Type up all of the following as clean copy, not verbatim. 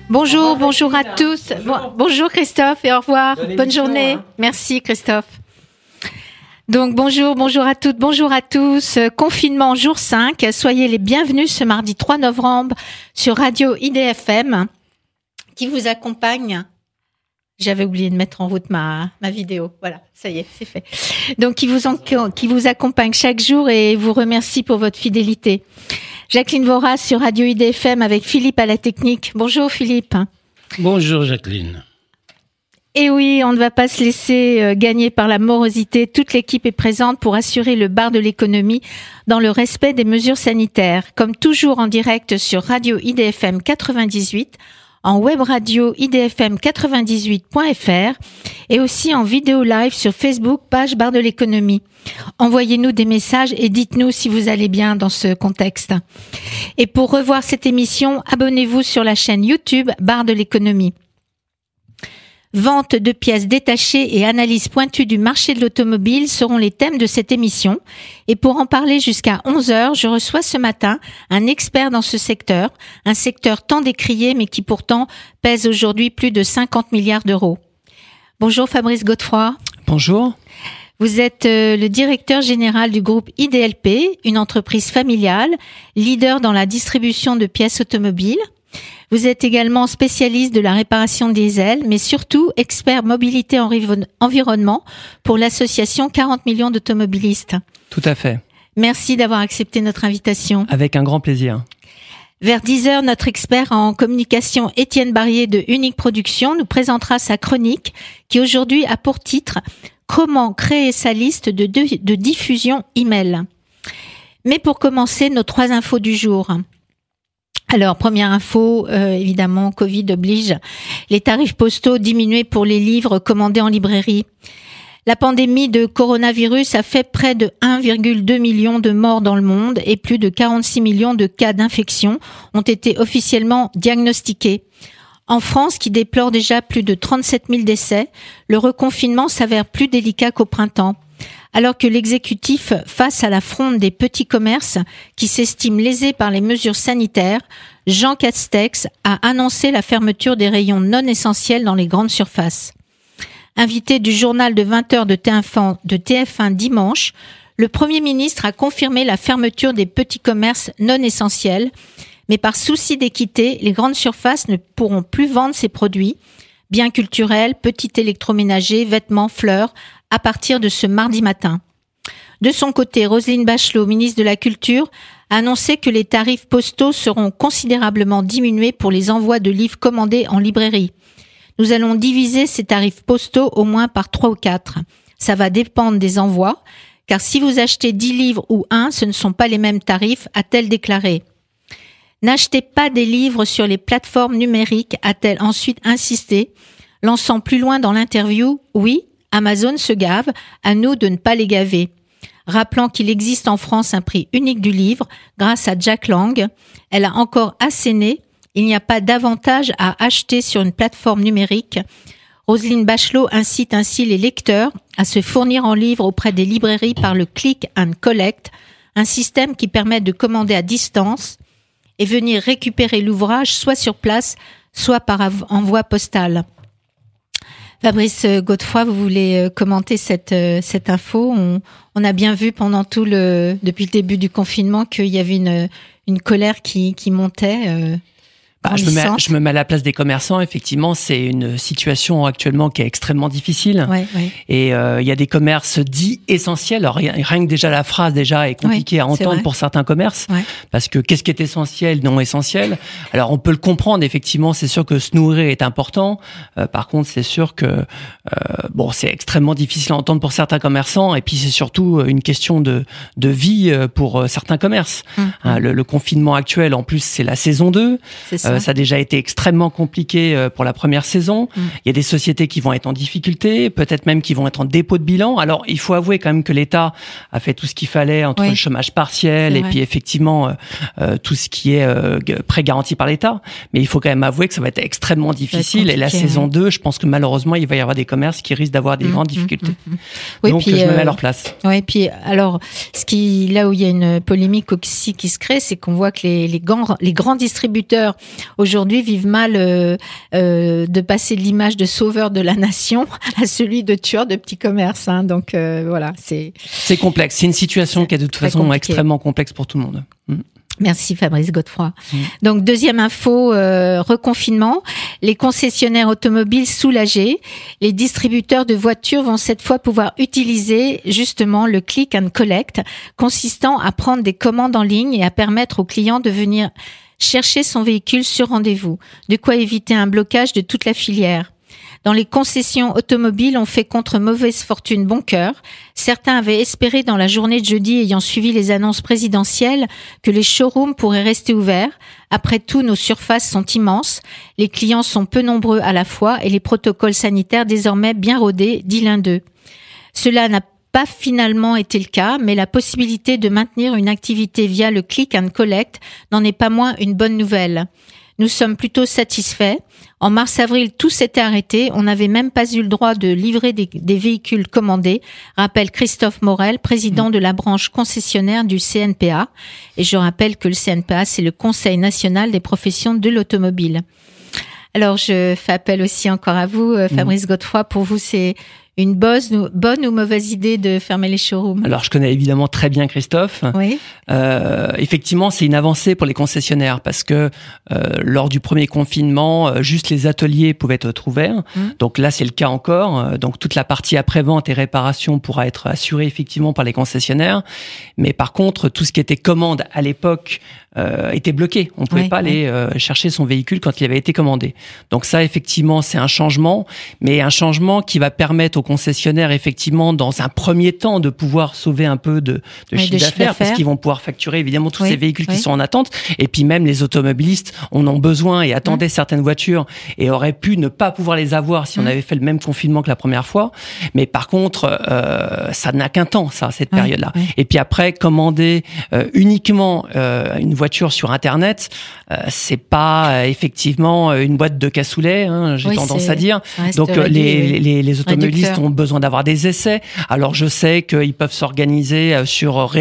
Bonjour à tous. Bonjour Christophe et au revoir. Bonne journée. Merci Christophe. Donc bonjour à toutes, bonjour à tous. Confinement jour 5. Soyez les bienvenus ce mardi 3 novembre sur Radio IDFM qui vous accompagne. J'avais oublié de mettre en route ma vidéo. Voilà, ça y est, c'est fait. Donc qui vous accompagne chaque jour et vous remercie pour votre fidélité. Jacqueline Voras sur Radio IDFM avec Philippe à la technique. Bonjour Philippe. Bonjour Jacqueline. Et oui, on ne va pas se laisser gagner par la morosité. Toute l'équipe est présente pour assurer le bar de l'économie dans le respect des mesures sanitaires. Comme toujours en direct sur Radio IDFM 98, en web radio idfm98.fr et aussi en vidéo live sur Facebook, page bar de l'économie. Envoyez-nous des messages et dites-nous si vous allez bien dans ce contexte. Et pour revoir cette émission, abonnez-vous sur la chaîne YouTube bar de l'économie. Vente de pièces détachées et analyse pointue du marché de l'automobile seront les thèmes de cette émission. Et pour en parler jusqu'à 11h, je reçois ce matin un expert dans ce secteur, un secteur tant décrié mais qui pourtant pèse aujourd'hui plus de 50 milliards d'euros. Bonjour Fabrice Godefroy. Bonjour. Vous êtes le directeur général du groupe IDLP, une entreprise familiale, leader dans la distribution de pièces automobiles. Vous êtes également spécialiste de la réparation diesel, mais surtout expert mobilité environnement pour l'association 40 millions d'automobilistes. Tout à fait. Merci d'avoir accepté notre invitation. Avec un grand plaisir. Vers 10h, notre expert en communication Étienne Barrier de Unique Production nous présentera sa chronique qui aujourd'hui a pour titre « Comment créer sa liste de diffusion email ». Mais pour commencer, nos 3 infos du jour. Alors, première info, évidemment, Covid oblige. Les tarifs postaux diminués pour les livres commandés en librairie. La pandémie de coronavirus a fait près de 1,2 million de morts dans le monde et plus de 46 millions de cas d'infection ont été officiellement diagnostiqués. En France, qui déplore déjà plus de 37 000 décès, le reconfinement s'avère plus délicat qu'au printemps. Alors que l'exécutif, face à la fronde des petits commerces qui s'estiment lésés par les mesures sanitaires, Jean Castex a annoncé la fermeture des rayons non essentiels dans les grandes surfaces. Invité du journal de 20h de TF1 dimanche, le Premier ministre a confirmé la fermeture des petits commerces non essentiels, mais par souci d'équité, les grandes surfaces ne pourront plus vendre ces produits, biens culturels, petits électroménagers, vêtements, fleurs, à partir de ce mardi matin. De son côté, Roselyne Bachelot, ministre de la Culture, a annoncé que les tarifs postaux seront considérablement diminués pour les envois de livres commandés en librairie. Nous allons diviser ces tarifs postaux au moins par 3 ou 4. Ça va dépendre des envois, car si vous achetez 10 livres ou 1, ce ne sont pas les mêmes tarifs, a-t-elle déclaré. N'achetez pas des livres sur les plateformes numériques, a-t-elle ensuite insisté, lançant plus loin dans l'interview, oui, Amazon se gave, à nous de ne pas les gaver. Rappelant qu'il existe en France un prix unique du livre, grâce à Jack Lang, elle a encore asséné, il n'y a pas d'avantage à acheter sur une plateforme numérique. Roselyne Bachelot incite ainsi les lecteurs à se fournir en livres auprès des librairies par le Click and Collect, un système qui permet de commander à distance et venir récupérer l'ouvrage soit sur place, soit par envoi postal. Fabrice Godefroy, vous voulez commenter cette info? On a bien vu depuis le début du confinement qu'il y avait une colère qui montait. Je me mets à la place des commerçants. Effectivement, c'est une situation actuellement qui est extrêmement difficile. Ouais. Et il y a des commerces dits essentiels. Alors rien que déjà la phrase est compliquée à entendre pour certains commerces, parce que qu'est-ce qui est essentiel, non essentiel. Alors on peut le comprendre. Effectivement, c'est sûr que se nourrir est important. Par contre, c'est sûr que c'est extrêmement difficile à entendre pour certains commerçants. Et puis c'est surtout une question de vie pour certains commerces. Le confinement actuel, en plus, c'est la saison 2. C'est ça. Ça a déjà été extrêmement compliqué pour la première saison. Il y a des sociétés qui vont être en difficulté, peut-être même qui vont être en dépôt de bilan. Alors, il faut avouer quand même que l'État a fait tout ce qu'il fallait entre le chômage partiel et puis effectivement tout ce qui est prêt garanti par l'État. Mais il faut quand même avouer que ça va être extrêmement difficile. Et la saison 2, je pense que malheureusement, il va y avoir des commerces qui risquent d'avoir des grandes difficultés. Oui, donc, puis, je me mets à leur place. Oui, puis alors, là où il y a une polémique aussi qui se crée, c'est qu'on voit que les grands distributeurs aujourd'hui vivent mal de passer de l'image de sauveur de la nation à celui de tueur de petits commerces. Hein. Donc voilà, c'est complexe. C'est une situation qui est de toute façon extrêmement complexe pour tout le monde. Merci Fabrice Godefroy. Donc deuxième info, reconfinement. Les concessionnaires automobiles soulagés. Les distributeurs de voitures vont cette fois pouvoir utiliser justement le click and collect, consistant à prendre des commandes en ligne et à permettre aux clients de venir chercher son véhicule sur rendez-vous. De quoi éviter un blocage de toute la filière. Dans les concessions automobiles, on fait contre mauvaise fortune bon cœur. Certains avaient espéré dans la journée de jeudi ayant suivi les annonces présidentielles que les showrooms pourraient rester ouverts. Après tout, nos surfaces sont immenses, les clients sont peu nombreux à la fois et les protocoles sanitaires désormais bien rodés, dit l'un d'eux. Cela n'a pas finalement été le cas, mais la possibilité de maintenir une activité via le click and collect n'en est pas moins une bonne nouvelle. Nous sommes plutôt satisfaits. En mars-avril, tout s'était arrêté. On n'avait même pas eu le droit de livrer des véhicules commandés, rappelle Christophe Morel, président de la branche concessionnaire du CNPA. Et je rappelle que le CNPA, c'est le Conseil national des professions de l'automobile. Alors, je fais appel aussi encore à vous, Fabrice Godefroy. Pour vous, c'est une bonne ou mauvaise idée de fermer les showrooms? Alors, je connais évidemment très bien Christophe. Oui. Effectivement, c'est une avancée pour les concessionnaires parce que lors du premier confinement, juste les ateliers pouvaient être ouverts. Donc là, c'est le cas encore. Donc toute la partie après-vente et réparation pourra être assurée effectivement par les concessionnaires. Mais par contre, tout ce qui était commande à l'époque était bloqué. On pouvait pas aller chercher son véhicule quand il avait été commandé. Donc ça, effectivement, c'est un changement, mais un changement qui va permettre aux concessionnaires, effectivement, dans un premier temps, de pouvoir sauver un peu de chiffre d'affaires, parce qu'ils vont pouvoir facturer évidemment tous ces véhicules qui sont en attente. Et puis même les automobilistes en ont besoin et attendaient certaines voitures et auraient pu ne pas pouvoir les avoir si on avait fait le même confinement que la première fois. Mais par contre, ça n'a qu'un temps, ça, cette période-là. Et puis après, commander uniquement une voiture sur Internet, c'est pas effectivement une boîte de cassoulet, hein, j'ai tendance à dire. Donc les automobilistes ont besoin d'avoir des essais. Alors je sais qu'ils peuvent s'organiser sur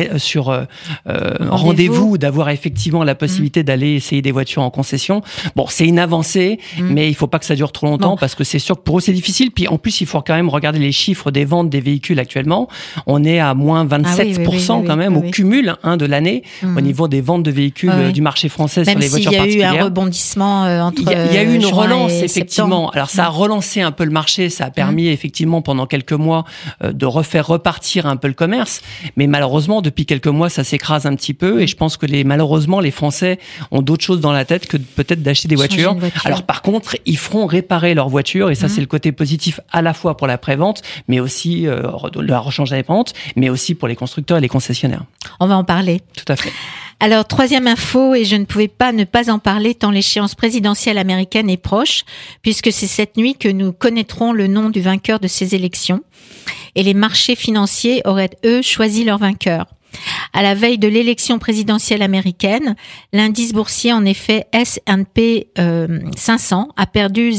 rendez-vous, d'avoir effectivement la possibilité d'aller essayer des voitures en concession. Bon, c'est une avancée, mais il faut pas que ça dure trop longtemps parce que c'est sûr que pour eux c'est difficile. Puis en plus, il faut quand même regarder les chiffres des ventes des véhicules actuellement. On est à moins 27% quand même au cumul de l'année au niveau des ventes de véhicules du marché français sur les voitures particulières. Même s'il y a eu un rebondissement entre il y a eu une relance effectivement. Septembre. Alors ça a relancé un peu le marché, ça a permis effectivement pendant quelques mois de refaire repartir un peu le commerce, mais malheureusement depuis quelques mois ça s'écrase un petit peu et je pense que malheureusement les Français ont d'autres choses dans la tête que peut-être d'acheter des voitures. Alors par contre ils feront réparer leurs voitures et ça c'est le côté positif à la fois pour la prévente mais aussi la rechange indépendante mais aussi pour les constructeurs et les concessionnaires. On va en parler. Tout à fait. Alors, troisième info, et je ne pouvais pas ne pas en parler tant l'échéance présidentielle américaine est proche, puisque c'est cette nuit que nous connaîtrons le nom du vainqueur de ces élections. Et les marchés financiers auraient, eux, choisi leur vainqueur. À la veille de l'élection présidentielle américaine, l'indice boursier, en effet, S&P 500, a perdu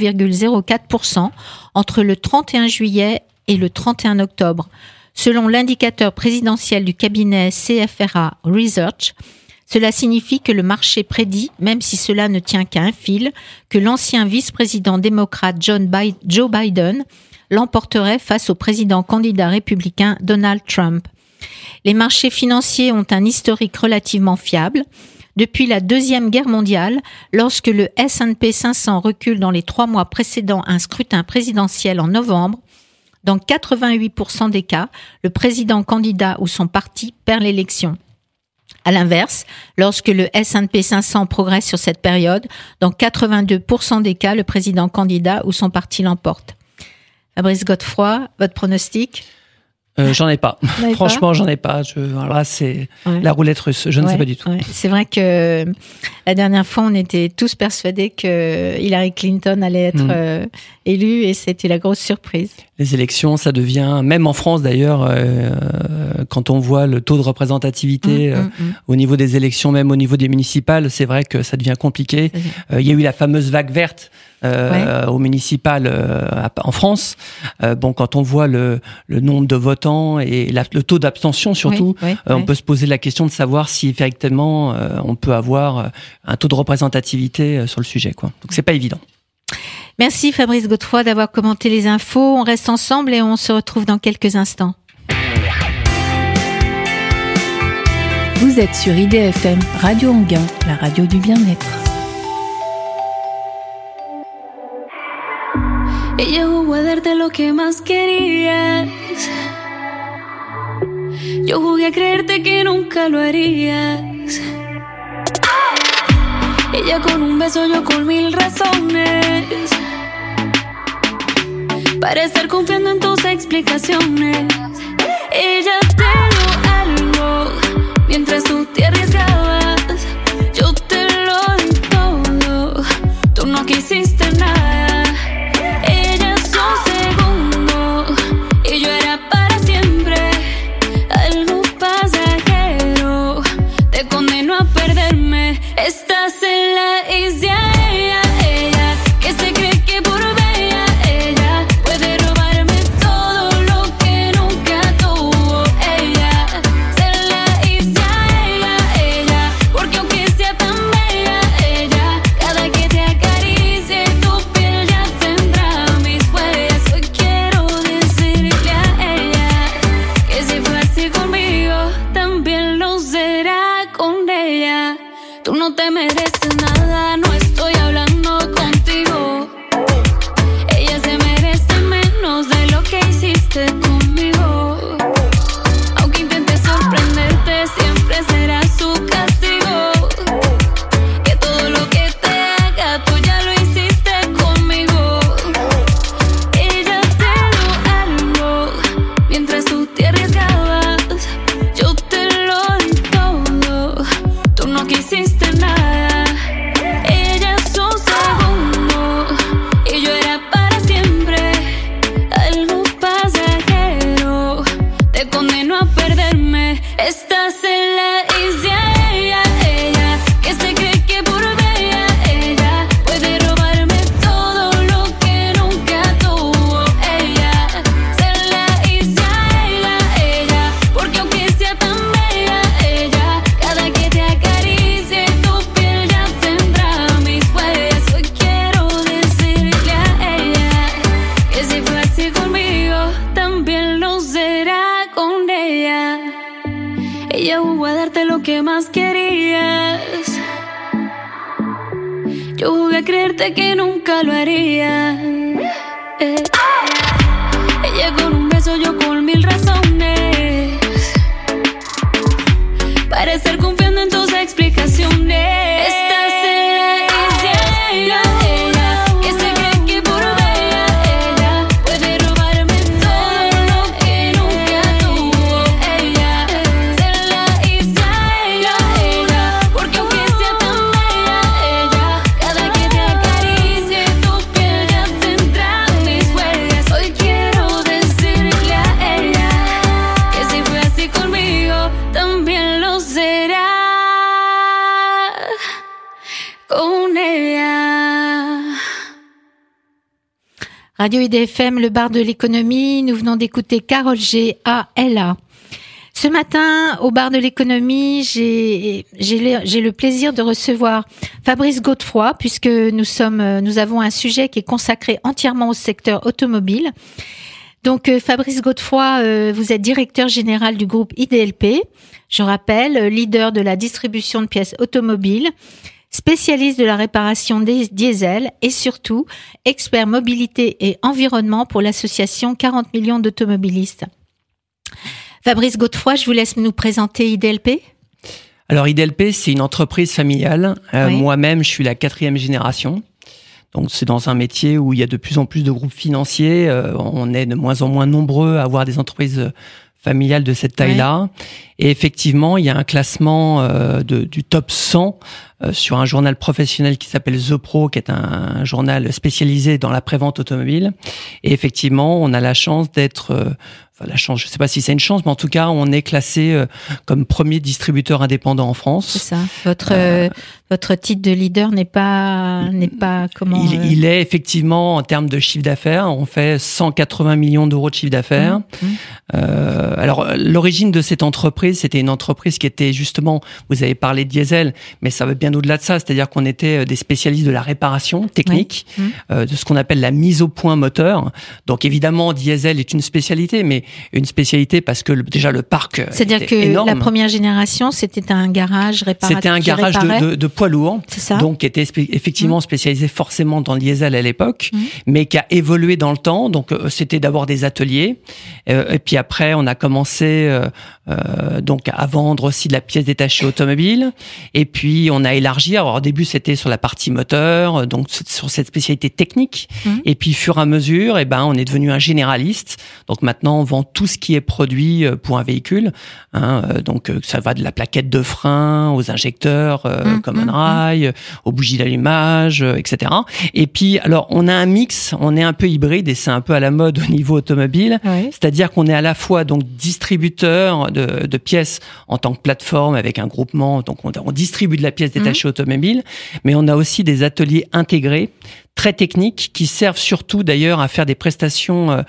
0,04% entre le 31 juillet et le 31 octobre. Selon l'indicateur présidentiel du cabinet CFRA Research, cela signifie que le marché prédit, même si cela ne tient qu'à un fil, que l'ancien vice-président démocrate Joe Biden l'emporterait face au président candidat républicain Donald Trump. Les marchés financiers ont un historique relativement fiable. Depuis la Deuxième Guerre mondiale, lorsque le S&P 500 recule dans les 3 mois précédant un scrutin présidentiel en novembre, dans 88% des cas, le président candidat ou son parti perd l'élection. À l'inverse, lorsque le S&P 500 progresse sur cette période, dans 82% des cas, le président candidat ou son parti l'emporte. Fabrice Godefroy, votre pronostic ? J'en ai pas. Franchement, j'en ai pas. Là, c'est la roulette russe. Je ne sais pas du tout. C'est vrai que la dernière fois, on était tous persuadés que Hillary Clinton allait être élue et c'était la grosse surprise. Les élections, ça devient, même en France d'ailleurs, quand on voit le taux de représentativité au niveau des élections, même au niveau des municipales, c'est vrai que ça devient compliqué. Il y a eu la fameuse vague verte au municipal en France. Bon, quand on voit le nombre de votes clignotant et le taux d'abstention surtout, on peut se poser la question de savoir si effectivement on peut avoir un taux de représentativité sur le sujet, quoi. Donc c'est pas évident. Merci Fabrice Godefroy d'avoir commenté les infos. On reste ensemble et on se retrouve dans quelques instants. Vous êtes sur IDFM Radio Anguin, la radio du bien-être. Ella jugó a darte lo que más querías. Yo jugué a creerte que nunca lo harías. Ella con un beso, yo con 1000 razones para estar confiando en tus explicaciones. Ella te dio algo mientras tú te arriesgabas. Yo te lo di todo, tú no quisiste nada. Ella es un segundo y yo era para siempre. Algo pasajero te condenó a perderme. Estás en la isla. Ella que se cree que por bella ella puede robarme todo lo que nunca tuvo. Ella en la isla. Ella porque aunque sea tan bella ella, cada que te acaricie tu piel ya tendrá mis huellas. Hoy quiero decirle a ella que si fue así conmigo también lo será con ella. Tú no te mereces nada, no estoy hablando contigo. Ella se merece menos de lo que hiciste conmigo. Aunque intentes sorprenderte, siempre será su castigo. Que todo lo que te haga, tú ya lo hiciste conmigo. Ella te dio algo mientras tú te arriesgabas. Yo te lo di todo, tú no quisiste nada. Ella es un segundo y yo era para siempre. Algo pasajero te condenó a perderme. Estás en la isla. Ella que se cree que por bella ella puede robarme todo lo que nunca tuvo. Ella en la isla. Ella porque aunque sea tan bella ella, cada que te acaricie tu piel ya tendrá mis huellas. Hoy quiero decirle a ella que si fue así conmigo también lo será con ella. Ella jugó a darte lo que más querías. Yo jugué a creerte que nunca lo haría. Ella con un beso, yo con 1000 razones para estar confiando en tus explicaciones. Estás en la isla. Ella que se cree que por bella ella puede robarme todo lo que nunca tuvo. Ella en la isla. Ella porque aunque sea tan bella ella, cada que te acaricie tu piel ya tendrá mis huellas. Hoy quiero decirle a ella que si fue así conmigo también lo será con ella. Radio IDFM, le bar de l'économie. Nous venons d'écouter Carole G. A.L.A. Ce matin, au bar de l'économie, j'ai le plaisir de recevoir Fabrice Godefroy, puisque nous avons un sujet qui est consacré entièrement au secteur automobile. Donc, Fabrice Godefroy, vous êtes directeur général du groupe IDLP. Je rappelle, leader de la distribution de pièces automobiles, spécialiste de la réparation des diesels et surtout expert mobilité et environnement pour l'association 40 millions d'automobilistes. Fabrice Godefroy, je vous laisse nous présenter IDLP. Alors IDLP, c'est une entreprise familiale. Oui. Moi-même, je suis la 4e génération. Donc c'est dans un métier où il y a de plus en plus de groupes financiers. On est de moins en moins nombreux à avoir des entreprises familiales de cette taille-là. Ouais. Et effectivement, il y a un classement du top 100 sur un journal professionnel qui s'appelle The Pro, qui est un journal spécialisé dans la prévente automobile. Et effectivement, on a la chance d'être... la chance, je ne sais pas si c'est une chance, mais en tout cas, on est classé comme premier distributeur indépendant en France. C'est ça. Votre titre de leader n'est pas comment il est effectivement, en termes de chiffre d'affaires, on fait 180 millions d'euros de chiffre d'affaires. Alors, l'origine de cette entreprise, c'était une entreprise qui était justement, vous avez parlé de diesel, mais ça va bien au-delà de ça, c'est-à-dire qu'on était des spécialistes de la réparation technique, de ce qu'on appelle la mise au point moteur. Donc évidemment, diesel est une spécialité, mais une spécialité parce que déjà le parc c'est-à-dire que énorme. La première génération, c'était un garage réparateur. C'était un garage de poids lourd, c'est ça, donc qui était effectivement spécialisé forcément dans le diesel à l'époque, mais qui a évolué dans le temps. Donc c'était d'abord des ateliers, et puis après on a commencé donc à vendre aussi de la pièce détachée automobile, et puis on a élargi. Alors au début c'était sur la partie moteur, donc sur cette spécialité technique, et puis fur et à mesure, on est devenu un généraliste. Donc maintenant on vend tout ce qui est produit pour un véhicule, donc ça va de la plaquette de frein aux injecteurs, common rail, aux bougies d'allumage, etc. Et puis alors on a un mix, on est un peu hybride et c'est un peu à la mode au niveau automobile, c'est-à-dire qu'on est à la fois donc distributeur de pièces en tant que plateforme avec un groupement, donc on distribue de la pièce détachée automobile, mais on a aussi des ateliers intégrés très techniques qui servent surtout d'ailleurs à faire des prestations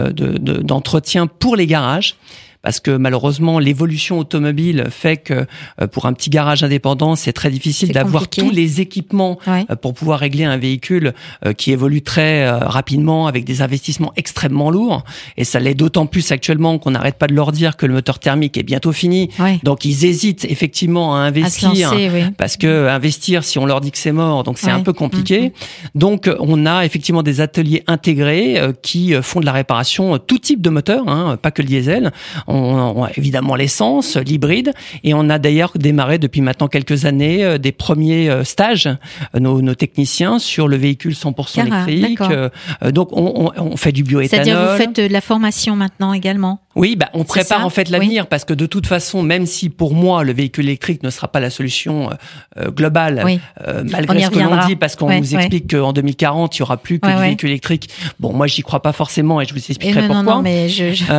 d'entretien pour les garages. Parce que malheureusement, l'évolution automobile fait que pour un petit garage indépendant, c'est très difficile d'avoir tous les équipements pour pouvoir régler un véhicule qui évolue très rapidement avec des investissements extrêmement lourds. Et ça l'est d'autant plus actuellement qu'on n'arrête pas de leur dire que le moteur thermique est bientôt fini. Donc ils hésitent effectivement à investir, à se lancer, parce que investir, si on leur dit que c'est mort, donc c'est un peu compliqué. Donc on a effectivement des ateliers intégrés qui font de la réparation tout type de moteur, pas que le diesel. On a évidemment l'essence, l'hybride, et on a d'ailleurs démarré depuis maintenant quelques années des premiers stages, nos techniciens, sur le véhicule 100% électrique. Donc on fait du bioéthanol. C'est-à-dire vous faites de la formation maintenant également? Oui, on prépare en fait l'avenir, parce que de toute façon, même si pour moi le véhicule électrique ne sera pas la solution globale, malgré ce que l'on dit, parce qu'on nous explique qu'en 2040 il y aura plus que du véhicule électrique. Bon, moi j'y crois pas forcément et je vous expliquerai pourquoi. Non, mais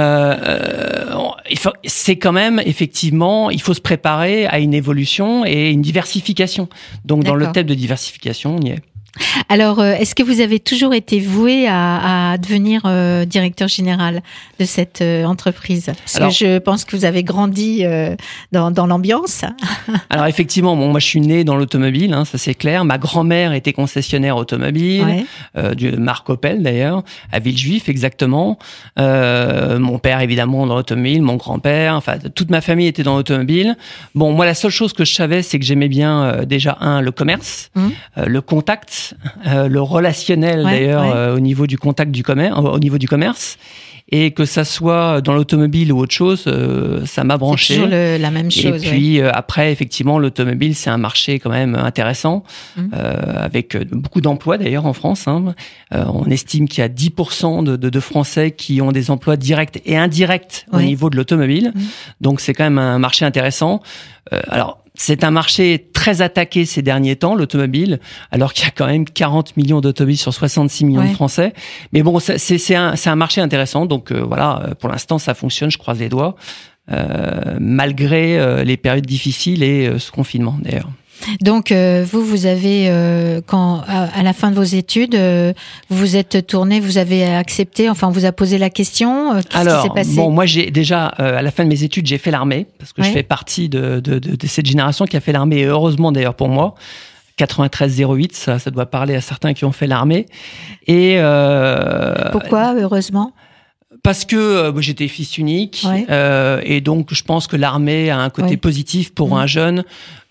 c'est quand même effectivement, il faut se préparer à une évolution et une diversification. Donc dans le thème de diversification, on y est. Alors, est-ce que vous avez toujours été voué à devenir directeur général de cette entreprise? Parce que je pense que vous avez grandi dans l'ambiance. Alors effectivement, moi je suis né dans l'automobile, ça c'est clair. Ma grand-mère était concessionnaire automobile, de marque Opel d'ailleurs, à Villejuif exactement. Mon père évidemment dans l'automobile, mon grand-père, enfin toute ma famille était dans l'automobile. Bon, moi la seule chose que je savais, c'est que j'aimais bien déjà le commerce, le contact. Le relationnel d'ailleurs au niveau du contact au niveau du commerce, et que ça soit dans l'automobile ou autre chose, ça m'a branché. C'est toujours la même chose. Et puis après, effectivement, l'automobile, c'est un marché quand même intéressant, avec beaucoup d'emplois d'ailleurs en France. On estime qu'il y a 10% de Français qui ont des emplois directs et indirects au niveau de l'automobile. Donc c'est quand même un marché intéressant. Alors c'est un marché très attaqué ces derniers temps, l'automobile, alors qu'il y a quand même 40 millions d'automobiles sur 66 millions de Français. Mais bon, c'est un marché intéressant. Donc voilà, pour l'instant, ça fonctionne, je croise les doigts, malgré les périodes difficiles et ce confinement d'ailleurs. Donc vous avez quand à la fin de vos études, vous vous êtes tourné, vous avez accepté, enfin on vous a posé la question. Qu'est-ce qui s'est passé? Bon, moi j'ai déjà à la fin de mes études, j'ai fait l'armée parce que je fais partie de cette génération qui a fait l'armée, et heureusement d'ailleurs pour moi. 93-08, ça doit parler à certains qui ont fait l'armée. Et pourquoi heureusement? Parce que j'étais fils unique, et donc je pense que l'armée a un côté positif pour un jeune.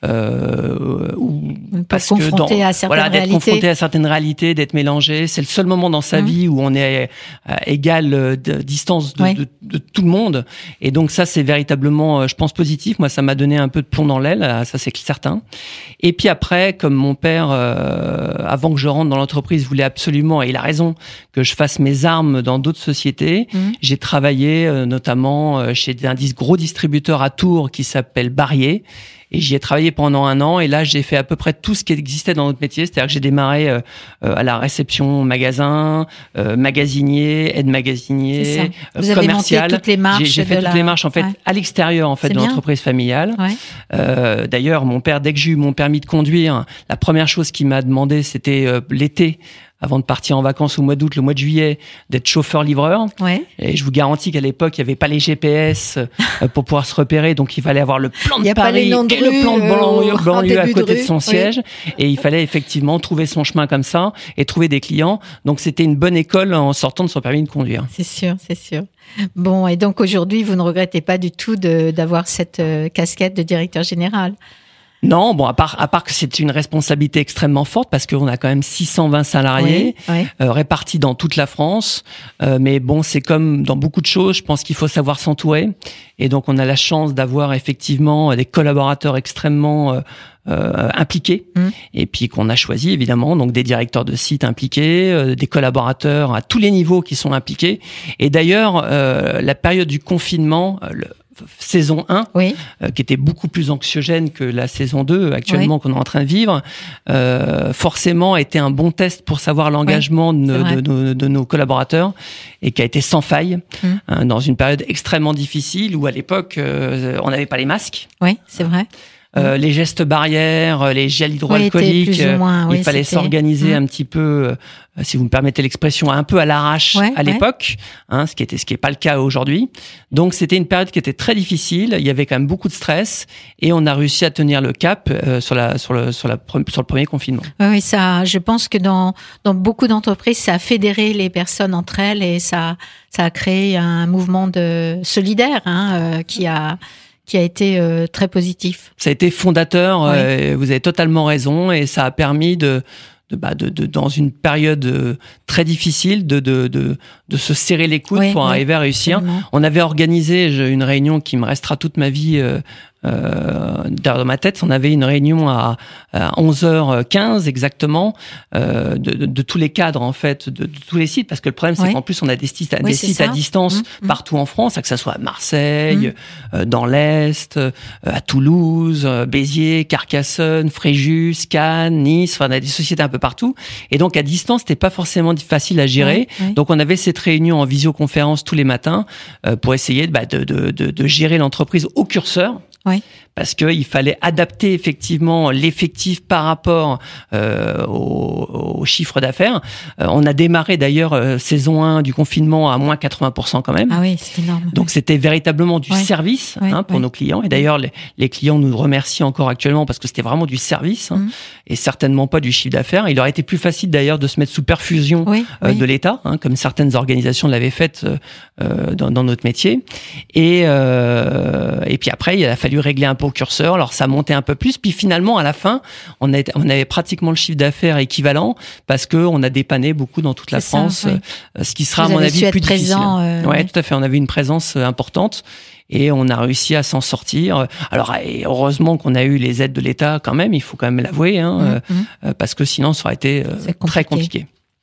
Parce que d'être confronté à certaines réalités, d'être mélangé, c'est le seul moment dans sa vie où on est à égale distance de tout le monde, et donc ça c'est véritablement, je pense, positif. Moi ça m'a donné un peu de plomb dans l'aile, ça c'est certain. Et puis après, comme mon père, avant que je rentre dans l'entreprise, voulait absolument, et il a raison, que je fasse mes armes dans d'autres sociétés, j'ai travaillé notamment chez un gros distributeur à Tours qui s'appelle Barrier. Et j'y ai travaillé pendant 1 an. Et là, j'ai fait à peu près tout ce qui existait dans notre métier. C'est-à-dire que j'ai démarré à la réception magasin, magasinier, aide-magasinier, Vous commercial. Avez monté toutes les marches. J'ai fait toutes les marches en fait à l'extérieur en fait de l'entreprise familiale. Ouais. D'ailleurs, mon père, dès que j'ai eu mon permis de conduire, la première chose qu'il m'a demandé, c'était l'été, avant de partir en vacances au mois d'août, le mois de juillet, d'être chauffeur-livreur. Ouais. Et je vous garantis qu'à l'époque, il n'y avait pas les GPS pour pouvoir se repérer. Donc, il fallait avoir le plan de Paris et le plan de banlieue à côté de son siège. Oui. Et il fallait effectivement trouver son chemin comme ça et trouver des clients. Donc, c'était une bonne école en sortant de son permis de conduire. C'est sûr, c'est sûr. Bon, et donc aujourd'hui, vous ne regrettez pas du tout d'avoir cette casquette de directeur général? Non, bon, à part que c'est une responsabilité extrêmement forte parce qu'on a quand même 620 salariés répartis dans toute la France. Mais bon, c'est comme dans beaucoup de choses, je pense qu'il faut savoir s'entourer. Et donc, on a la chance d'avoir effectivement des collaborateurs extrêmement impliqués. Et puis qu'on a choisi évidemment, donc des directeurs de site impliqués, des collaborateurs à tous les niveaux qui sont impliqués. Et d'ailleurs, la période du confinement, saison 1, qui était beaucoup plus anxiogène que la saison 2 actuellement qu'on est en train de vivre, forcément a été un bon test pour savoir l'engagement de nos collaborateurs et qui a été sans faille dans une période extrêmement difficile où à l'époque on n'avait pas les masques. Oui, c'est vrai. Les gestes barrières, les gels hydroalcooliques, il fallait s'organiser un petit peu, si vous me permettez l'expression, un peu à l'arrache à l'époque, ce qui est pas le cas aujourd'hui. Donc c'était une période qui était très difficile, il y avait quand même beaucoup de stress et on a réussi à tenir le cap sur le premier confinement. Oui, ça, je pense que dans beaucoup d'entreprises, ça a fédéré les personnes entre elles et ça a créé un mouvement solidaire qui a été très positif. Ça a été fondateur, vous avez totalement raison, et ça a permis de dans une période très difficile de se serrer les coudes pour arriver à réussir. Absolument. On avait organisé une réunion qui me restera toute ma vie derrière ma tête. On avait une réunion à 11h15 exactement de tous les cadres en fait, de tous les sites, parce que le problème c'est qu'en plus on a des sites à distance partout en France, que ça soit à Marseille, dans l'Est, à Toulouse, Béziers, Carcassonne, Fréjus, Cannes, Nice, enfin on a des sociétés un peu partout, et donc à distance c'était pas forcément facile à gérer. Donc on avait cette réunion en visioconférence tous les matins pour essayer de gérer l'entreprise au curseur. Parce qu'il fallait adapter effectivement l'effectif par rapport au chiffre d'affaires. On a démarré d'ailleurs saison 1 du confinement à moins 80% quand même. Ah oui, c'est énorme. Donc c'était véritablement du service pour nos clients. Et d'ailleurs les clients nous remercient encore actuellement parce que c'était vraiment du service et certainement pas du chiffre d'affaires. Il aurait été plus facile d'ailleurs de se mettre sous perfusion de l'État, comme certaines organisations l'avaient fait dans notre métier. Et puis après, il a fallu régler un peu au curseur, alors ça montait un peu plus, puis finalement à la fin on avait pratiquement le chiffre d'affaires équivalent parce que on a dépanné beaucoup dans toute la France, ce qui sera à mon avis plus difficile. Tout à fait, on avait une présence importante et on a réussi à s'en sortir. Alors heureusement qu'on a eu les aides de l'État quand même, il faut quand même l'avouer, parce que sinon ça aurait été très compliqué.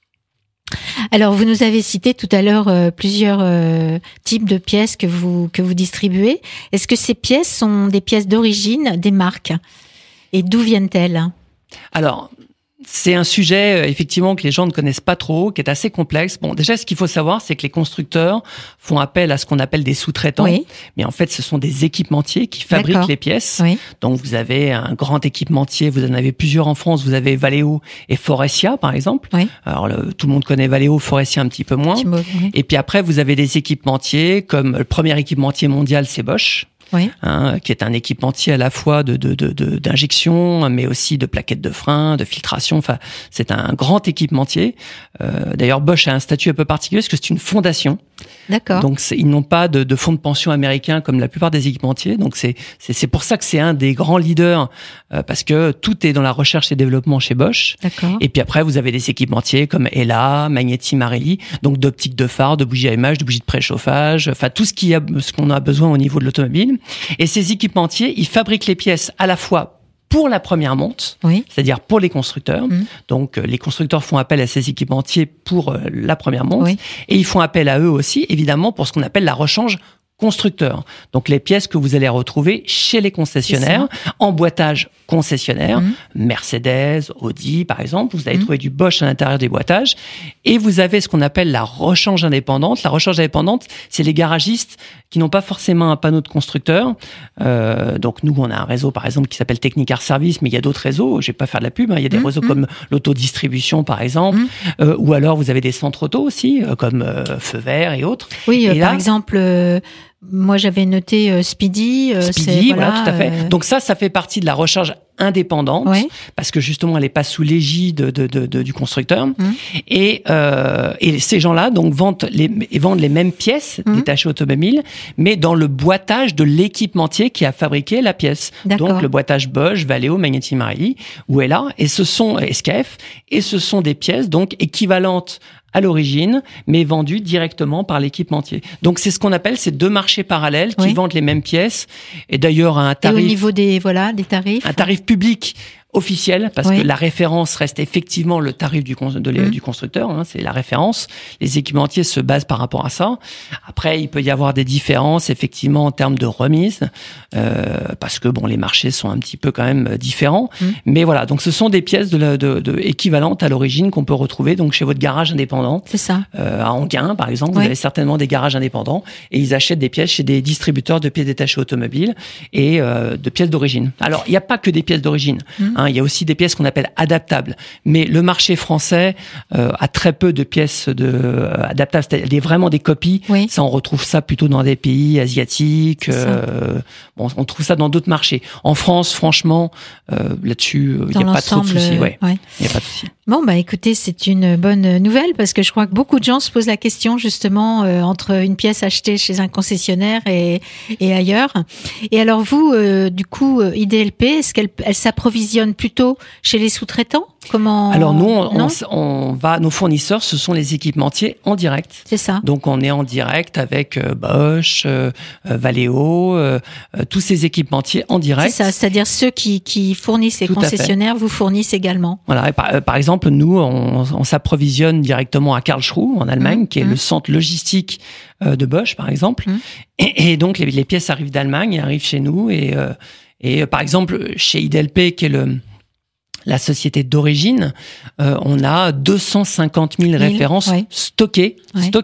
Alors, vous nous avez cité tout à l'heure plusieurs types de pièces que vous distribuez. Est-ce que ces pièces sont des pièces d'origine des marques? Et d'où viennent-elles? Alors, c'est un sujet, effectivement, que les gens ne connaissent pas trop, qui est assez complexe. Bon, déjà, ce qu'il faut savoir, c'est que les constructeurs font appel à ce qu'on appelle des sous-traitants. Mais en fait, ce sont des équipementiers qui fabriquent les pièces. Donc, vous avez un grand équipementier, vous en avez plusieurs en France. Vous avez Valeo et Forestia, par exemple. Alors, tout le monde connaît Valeo, Forestia un petit peu moins. Et puis après, vous avez des équipementiers, comme le premier équipementier mondial, c'est Bosch. Qui est un équipementier à la fois d'injection, mais aussi de plaquettes de frein, de filtration. Enfin, c'est un grand équipementier. D'ailleurs, Bosch a un statut un peu particulier parce que c'est une fondation. D'accord. Donc, ils n'ont pas de fonds de pension américains comme la plupart des équipementiers. Donc, c'est pour ça que c'est un des grands leaders, parce que tout est dans la recherche et développement chez Bosch. D'accord. Et puis après, vous avez des équipementiers comme Hella, Magneti Marelli, donc d'optiques de phare, de bougies à image, de bougies de préchauffage, enfin tout ce qu'on a besoin au niveau de l'automobile. Et ces équipementiers, ils fabriquent les pièces à la fois pour la première monte, c'est-à-dire pour les constructeurs. Donc, les constructeurs font appel à ces équipementiers pour la première monte. Et ils font appel à eux aussi, évidemment, pour ce qu'on appelle la rechange constructeurs. Donc les pièces que vous allez retrouver chez les concessionnaires, emboîtage concessionnaire, Mercedes, Audi par exemple, vous allez trouver du Bosch à l'intérieur des boîtages, et vous avez ce qu'on appelle la rechange indépendante. La rechange indépendante, c'est les garagistes qui n'ont pas forcément un panneau de constructeur. Donc nous, on a un réseau par exemple qui s'appelle Technicar Service, mais il y a d'autres réseaux, je vais pas faire de la pub, hein. Il y a des réseaux comme l'autodistribution par exemple, ou alors vous avez des centres auto aussi, comme Feu Vert et autres. Oui, et par exemple... moi, j'avais noté Speedy. Speedy, voilà, tout à fait. Donc ça fait partie de la recharge indépendante, parce que justement, elle n'est pas sous l'égide du constructeur. Et ces gens-là donc vendent les mêmes pièces détachées automobiles, mais dans le boîtage de l'équipementier qui a fabriqué la pièce. D'accord. Donc le boîtage Bosch, Valeo, Magneti Marelli, où est là, et ce sont SKF, et ce sont des pièces donc équivalentes à l'origine, mais vendues directement par l'équipementier. Donc c'est ce qu'on appelle ces deux marchés parallèles qui vendent les mêmes pièces, et d'ailleurs à un tarif. Et au niveau des tarifs. Un tarif public officiel, parce que la référence reste effectivement le tarif du constructeur, hein, c'est la référence. Les équipementiers se basent par rapport à ça. Après, il peut y avoir des différences effectivement en termes de remise, parce que bon, les marchés sont un petit peu quand même différents. Mais voilà, donc ce sont des pièces équivalentes à l'origine qu'on peut retrouver donc chez votre garage indépendant. C'est ça. À Enghien, par exemple, vous avez certainement des garages indépendants et ils achètent des pièces chez des distributeurs de pièces détachées automobiles et de pièces d'origine. Alors, il n'y a pas que des pièces d'origine. Il y a aussi des pièces qu'on appelle adaptables. Mais le marché français a très peu de pièces adaptables, c'est-à-dire vraiment des copies. Ça, on retrouve ça plutôt dans des pays asiatiques. On trouve ça dans d'autres marchés. En France, franchement, là-dessus, il n'y a pas trop de soucis. Il n'y a pas de soucis. Bon, écoutez, c'est une bonne nouvelle parce que je crois que beaucoup de gens se posent la question justement entre une pièce achetée chez un concessionnaire et ailleurs. Et alors vous, du coup, IDLP, est-ce qu'elle s'approvisionne plutôt chez les sous-traitants? Comment? Alors nous, nos fournisseurs, ce sont les équipementiers en direct. C'est ça. Donc on est en direct avec Bosch, Valeo, tous ces équipementiers en direct. C'est ça, c'est-à-dire ceux qui fournissent les concessionnaires vous fournissent également. Voilà. Et par exemple, nous, on s'approvisionne directement à Karlsruhe en Allemagne, qui est le centre logistique de Bosch, par exemple. Et donc les pièces arrivent d'Allemagne, arrivent chez nous et par exemple chez IDLP, qui est la société d'origine, on a 250 000 références stockées.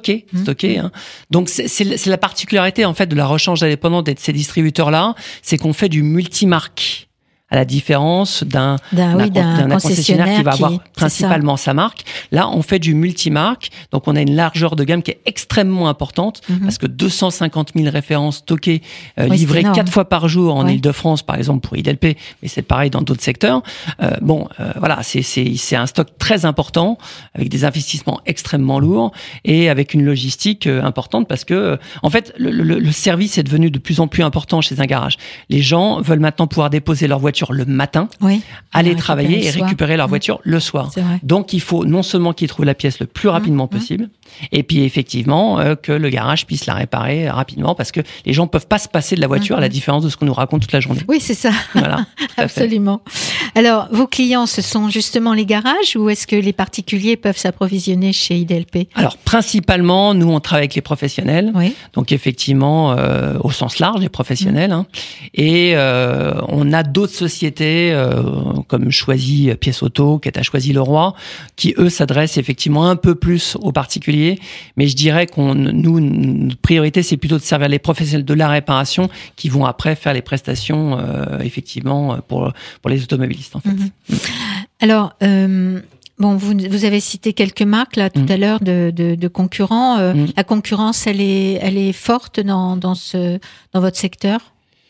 Hein. Donc c'est la particularité en fait de la rechange indépendante et de ces distributeurs-là, c'est qu'on fait du multimarque. À la différence d'un concessionnaire qui va avoir principalement sa marque. Là, on fait du multimarque, donc on a une largeur de gamme qui est extrêmement importante, parce que 250 000 références stockées, livrées 4 fois par jour en Île-de-France, par exemple, pour IDLP, mais c'est pareil dans d'autres secteurs. Voilà, c'est un stock très important, avec des investissements extrêmement lourds, et avec une logistique importante, parce que, en fait, le service est devenu de plus en plus important chez un garage. Les gens veulent maintenant pouvoir déposer leur voiture le matin, aller travailler et récupérer leur voiture le soir. Donc, il faut non seulement qu'ils trouvent la pièce le plus rapidement possible, et puis effectivement que le garage puisse la réparer rapidement, parce que les gens peuvent pas se passer de la voiture, à la différence de ce qu'on nous raconte toute la journée. Oui, c'est ça. Voilà, absolument. Alors, vos clients, ce sont justement les garages, ou est-ce que les particuliers peuvent s'approvisionner chez IDLP? Alors, principalement, nous, on travaille avec les professionnels. Donc, effectivement, au sens large, les professionnels. Et on a d'autres sociétés comme Choisy Pièces Auto, qui est à Choisy-le-Roi, qui eux s'adressent effectivement un peu plus aux particuliers, mais je dirais notre priorité c'est plutôt de servir les professionnels de la réparation qui vont après faire les prestations effectivement pour les automobilistes en fait. Alors bon, vous avez cité quelques marques là tout à l'heure de concurrents. La concurrence, elle est forte dans votre secteur?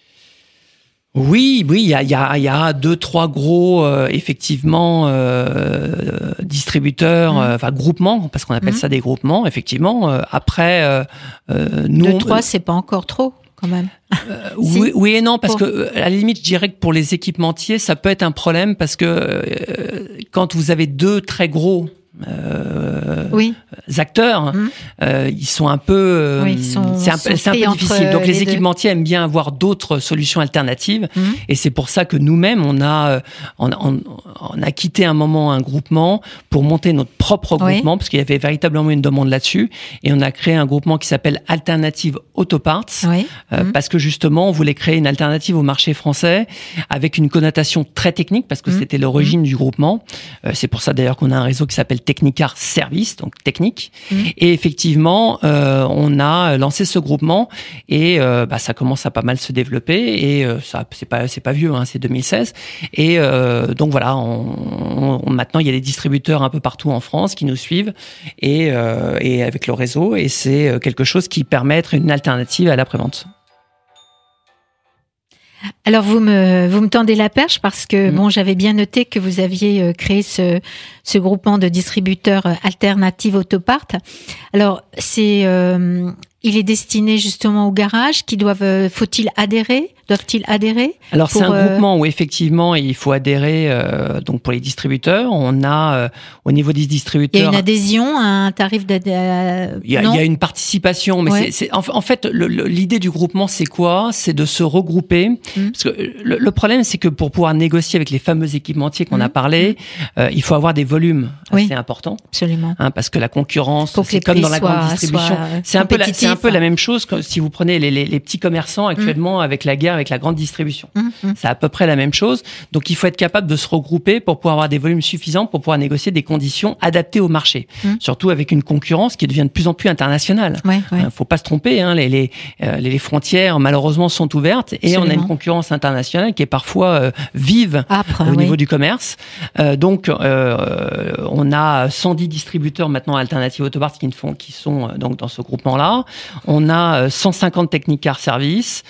Oui, il y a 2-3 gros effectivement distributeurs, enfin groupements, parce qu'on appelle ça des groupements. Effectivement, après nous 2-3, c'est pas encore trop quand même. Oui et non, parce que à la limite, je dirais que pour les équipementiers, ça peut être un problème parce que quand vous avez 2 très gros acteurs, ils sont un peu, c'est un peu difficile. Donc les équipementiers aiment bien avoir d'autres solutions alternatives, et c'est pour ça que nous-mêmes on a quitté un moment un groupement pour monter notre propre groupement, parce qu'il y avait véritablement une demande là-dessus, et on a créé un groupement qui s'appelle Alternative Autoparts, parce que justement on voulait créer une alternative au marché français avec une connotation très technique, parce que c'était l'origine du groupement. C'est pour ça d'ailleurs qu'on a un réseau qui s'appelle Technicar Service, donc technique. Et effectivement, on a lancé ce groupement, et ça commence à pas mal se développer, et ça c'est pas vieux, c'est 2016. Et donc voilà, maintenant il y a des distributeurs un peu partout en France qui nous suivent, et avec le réseau, et c'est quelque chose qui permet d'être une alternative à l'après-vente. Alors vous me tendez la perche, parce que j'avais bien noté que vous aviez créé ce groupement de distributeurs Alternative Autoparts. Alors il est destiné justement aux garages qui doivent-ils adhérer? Alors c'est un groupement où effectivement il faut adhérer, donc pour les distributeurs, on a au niveau des distributeurs, il y a une adhésion, un tarif d'adhésion. Il y a une participation, mais c'est en fait l'idée du groupement, c'est quoi? C'est de se regrouper, parce que le problème c'est que pour pouvoir négocier avec les fameux équipementiers qu'on a parlé, il faut avoir des volumes assez importants. Absolument. Parce que la concurrence, c'est comme dans la grande distribution, c'est un peu la même chose que si vous prenez les petits commerçants actuellement avec la guerre avec la grande distribution. C'est à peu près la même chose. Donc, il faut être capable de se regrouper pour pouvoir avoir des volumes suffisants pour pouvoir négocier des conditions adaptées au marché. Surtout avec une concurrence qui devient de plus en plus internationale. Faut pas se tromper, les frontières, malheureusement, sont ouvertes, et on a une concurrence internationale qui est parfois vive au niveau du commerce. Donc, on a 110 distributeurs maintenant Alternative Autoparts qui sont donc dans ce groupement-là. On a 150 Technicar Service,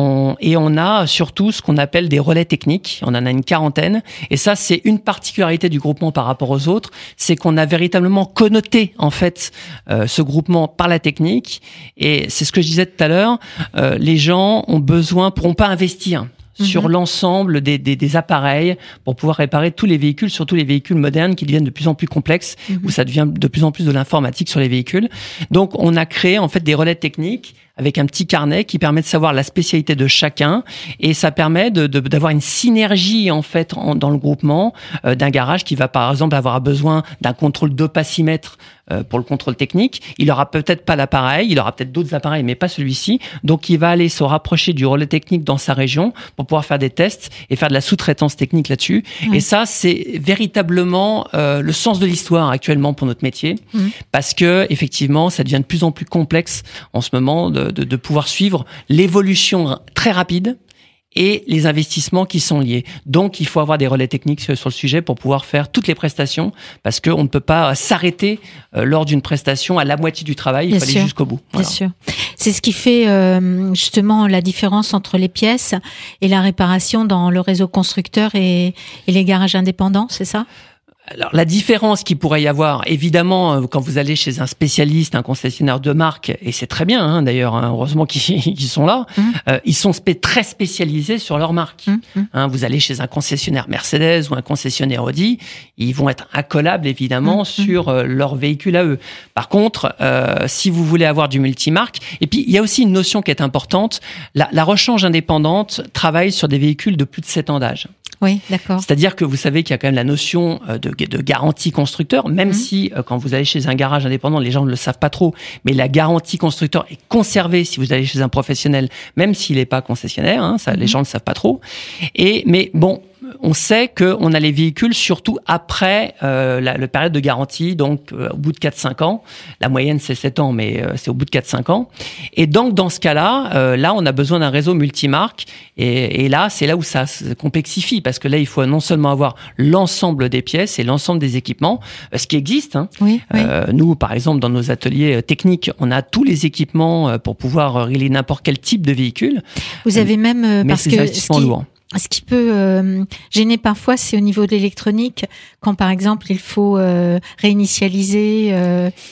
et on a surtout ce qu'on appelle des relais techniques. On en a une 40aine. Et ça, c'est une particularité du groupement par rapport aux autres. C'est qu'on a véritablement connoté, en fait, ce groupement par la technique. Et c'est ce que je disais tout à l'heure. Les gens pourront pas investir sur l'ensemble des appareils pour pouvoir réparer tous les véhicules, surtout les véhicules modernes qui deviennent de plus en plus complexes, où ça devient de plus en plus de l'informatique sur les véhicules. Donc, on a créé, en fait, des relais techniques avec un petit carnet qui permet de savoir la spécialité de chacun, et ça permet d'avoir une synergie, en fait, dans le groupement d'un garage qui va, par exemple, avoir besoin d'un contrôle d'opacimètre pour le contrôle technique. Il aura peut-être pas l'appareil, il aura peut-être d'autres appareils, mais pas celui-ci. Donc, il va aller se rapprocher du relais technique dans sa région pour pouvoir faire des tests et faire de la sous-traitance technique là-dessus. Et ça, c'est véritablement le sens de l'histoire actuellement pour notre métier, parce que effectivement, ça devient de plus en plus complexe en ce moment de pouvoir suivre l'évolution très rapide et les investissements qui sont liés. Donc, il faut avoir des relais techniques sur le sujet pour pouvoir faire toutes les prestations, parce qu'on ne peut pas s'arrêter lors d'une prestation à la moitié du travail. Il faut aller jusqu'au bout. Voilà. Bien sûr. C'est ce qui fait justement la différence entre les pièces et la réparation dans le réseau constructeur et les garages indépendants, c'est ça ? Alors, la différence qu'il pourrait y avoir, évidemment, quand vous allez chez un spécialiste, un concessionnaire de marque, et c'est très bien, d'ailleurs, heureusement qu'ils sont là, ils sont très spécialisés sur leur marque. Vous allez chez un concessionnaire Mercedes ou un concessionnaire Audi, ils vont être incollables, évidemment, sur leur véhicule à eux. Par contre, si vous voulez avoir du multimarque, et puis il y a aussi une notion qui est importante, la rechange indépendante travaille sur des véhicules de plus de 7 ans d'âge. Oui, d'accord. C'est-à-dire que vous savez qu'il y a quand même la notion de garantie constructeur, même si quand vous allez chez un garage indépendant, les gens ne le savent pas trop, mais la garantie constructeur est conservée si vous allez chez un professionnel, même s'il n'est pas concessionnaire, ça, les gens ne le savent pas trop. Mais bon, on sait qu'on a les véhicules surtout après la période de garantie, donc au bout de 4-5 ans. La moyenne, c'est 7 ans, mais c'est au bout de 4-5 ans. Et donc, dans ce cas-là, là, on a besoin d'un réseau multimarque. Et là, c'est là où ça se complexifie, parce que là, il faut non seulement avoir l'ensemble des pièces et l'ensemble des équipements, ce qui existe. Oui. Nous, par exemple, dans nos ateliers techniques, on a tous les équipements pour pouvoir régler n'importe quel type de véhicule. Vous avez même... mais c'est investissement lourd. Ce qui peut gêner parfois, c'est au niveau de l'électronique, quand par exemple il faut réinitialiser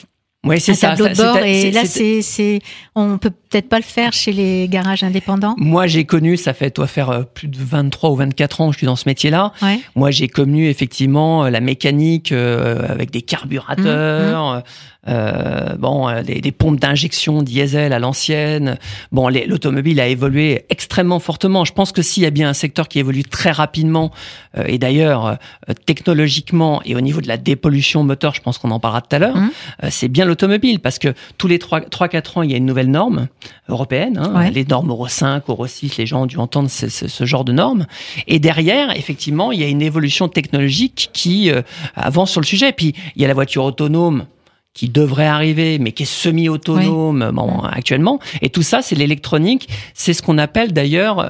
Oui, c'est ça. Tableau de bord. Et là, on peut peut-être pas le faire chez les garages indépendants. Moi, j'ai connu, ça doit faire plus de 23 ou 24 ans que je suis dans ce métier-là. Ouais. Moi, j'ai connu effectivement la mécanique avec des carburateurs, des pompes d'injection diesel à l'ancienne. Bon, l'automobile a évolué extrêmement fortement. Je pense que s'il y a bien un secteur qui évolue très rapidement, et d'ailleurs technologiquement et au niveau de la dépollution moteur, je pense qu'on en parlera tout à l'heure, c'est bien l'automobile, parce que tous les 3-4 ans, il y a une nouvelle norme européenne, les normes Euro 5, Euro 6, les gens ont dû entendre ce genre de normes. Et derrière, effectivement, il y a une évolution technologique qui avance sur le sujet. Puis, il y a la voiture autonome qui devrait arriver, mais qui est semi-autonome actuellement. Et tout ça, c'est l'électronique. C'est ce qu'on appelle d'ailleurs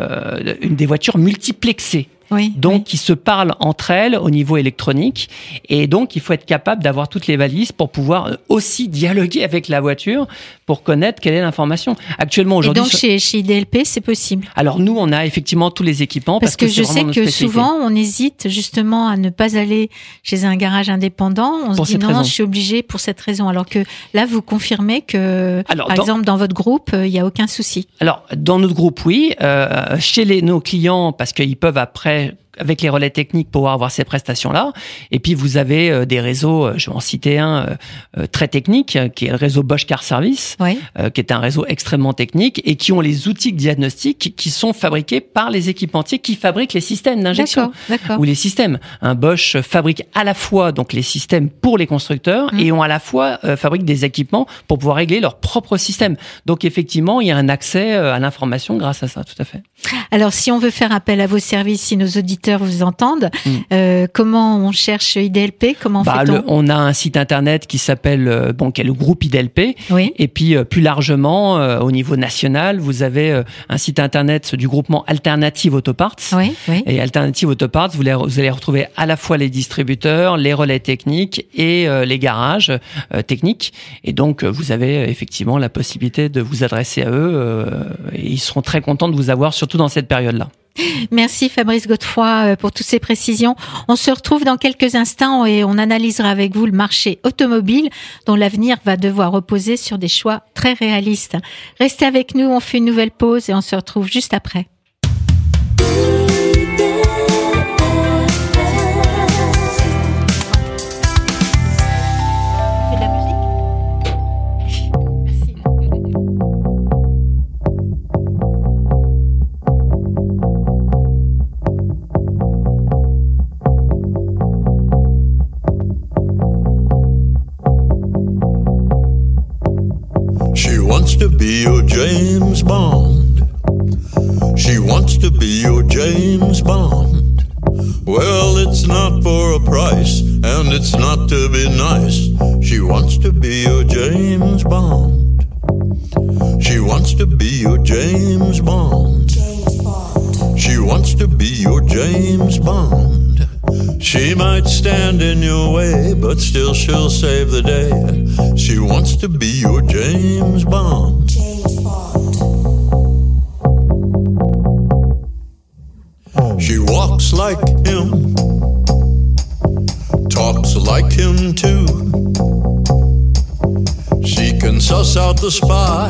une des voitures multiplexées. Qui se parlent entre elles au niveau électronique. Et donc, il faut être capable d'avoir toutes les valises pour pouvoir aussi dialoguer avec la voiture pour connaître quelle est l'information. Actuellement, aujourd'hui... Et donc, chez IDLP, c'est possible? Alors, nous, on a effectivement tous les équipements. Parce que je sais que souvent, on hésite justement à ne pas aller chez un garage indépendant. On se dit non, je suis obligé pour cette raison. Alors que là, vous confirmez que, par exemple, dans votre groupe, il n'y a aucun souci. Alors, dans notre groupe, oui. Chez nos clients, parce qu'ils peuvent après, avec les relais techniques, pouvoir avoir ces prestations-là. Et puis, vous avez des réseaux, je vais en citer un très technique, qui est le réseau Bosch Car Service, qui est un réseau extrêmement technique et qui ont les outils diagnostiques qui sont fabriqués par les équipementiers qui fabriquent les systèmes d'injection. D'accord. Ou les systèmes. Un Bosch fabrique à la fois donc les systèmes pour les constructeurs et ont à la fois fabrique des équipements pour pouvoir régler leur propre système. Donc, effectivement, il y a un accès à l'information grâce à ça, tout à fait. Alors, si on veut faire appel à vos services, si nos auditeurs vous entendent, comment on cherche IDLP? Comment fait-on? On a un site internet qui s'appelle, qui est le groupe IDLP. Et puis, plus largement, au niveau national, vous avez un site internet du groupement Alternative Autoparts. Et Alternative Autoparts, vous allez retrouver à la fois les distributeurs, les relais techniques et les garages techniques. Et donc, vous avez effectivement la possibilité de vous adresser à eux. Et ils seront très contents de vous avoir, surtout dans cette période-là. Merci Fabrice Godefroy pour toutes ces précisions. On se retrouve dans quelques instants et on analysera avec vous le marché automobile dont l'avenir va devoir reposer sur des choix très réalistes. Restez avec nous, on fait une nouvelle pause et on se retrouve juste après. She wants to be your James Bond. She wants to be your James Bond. Well, it's not for a price, and it's not to be nice. She wants to be your James Bond. She wants to be your James Bond. She wants to be your James Bond. She might stand in your way, but still she'll save the day. She wants to be your James Bond. She walks like him, talks like him too. She can suss out the spy,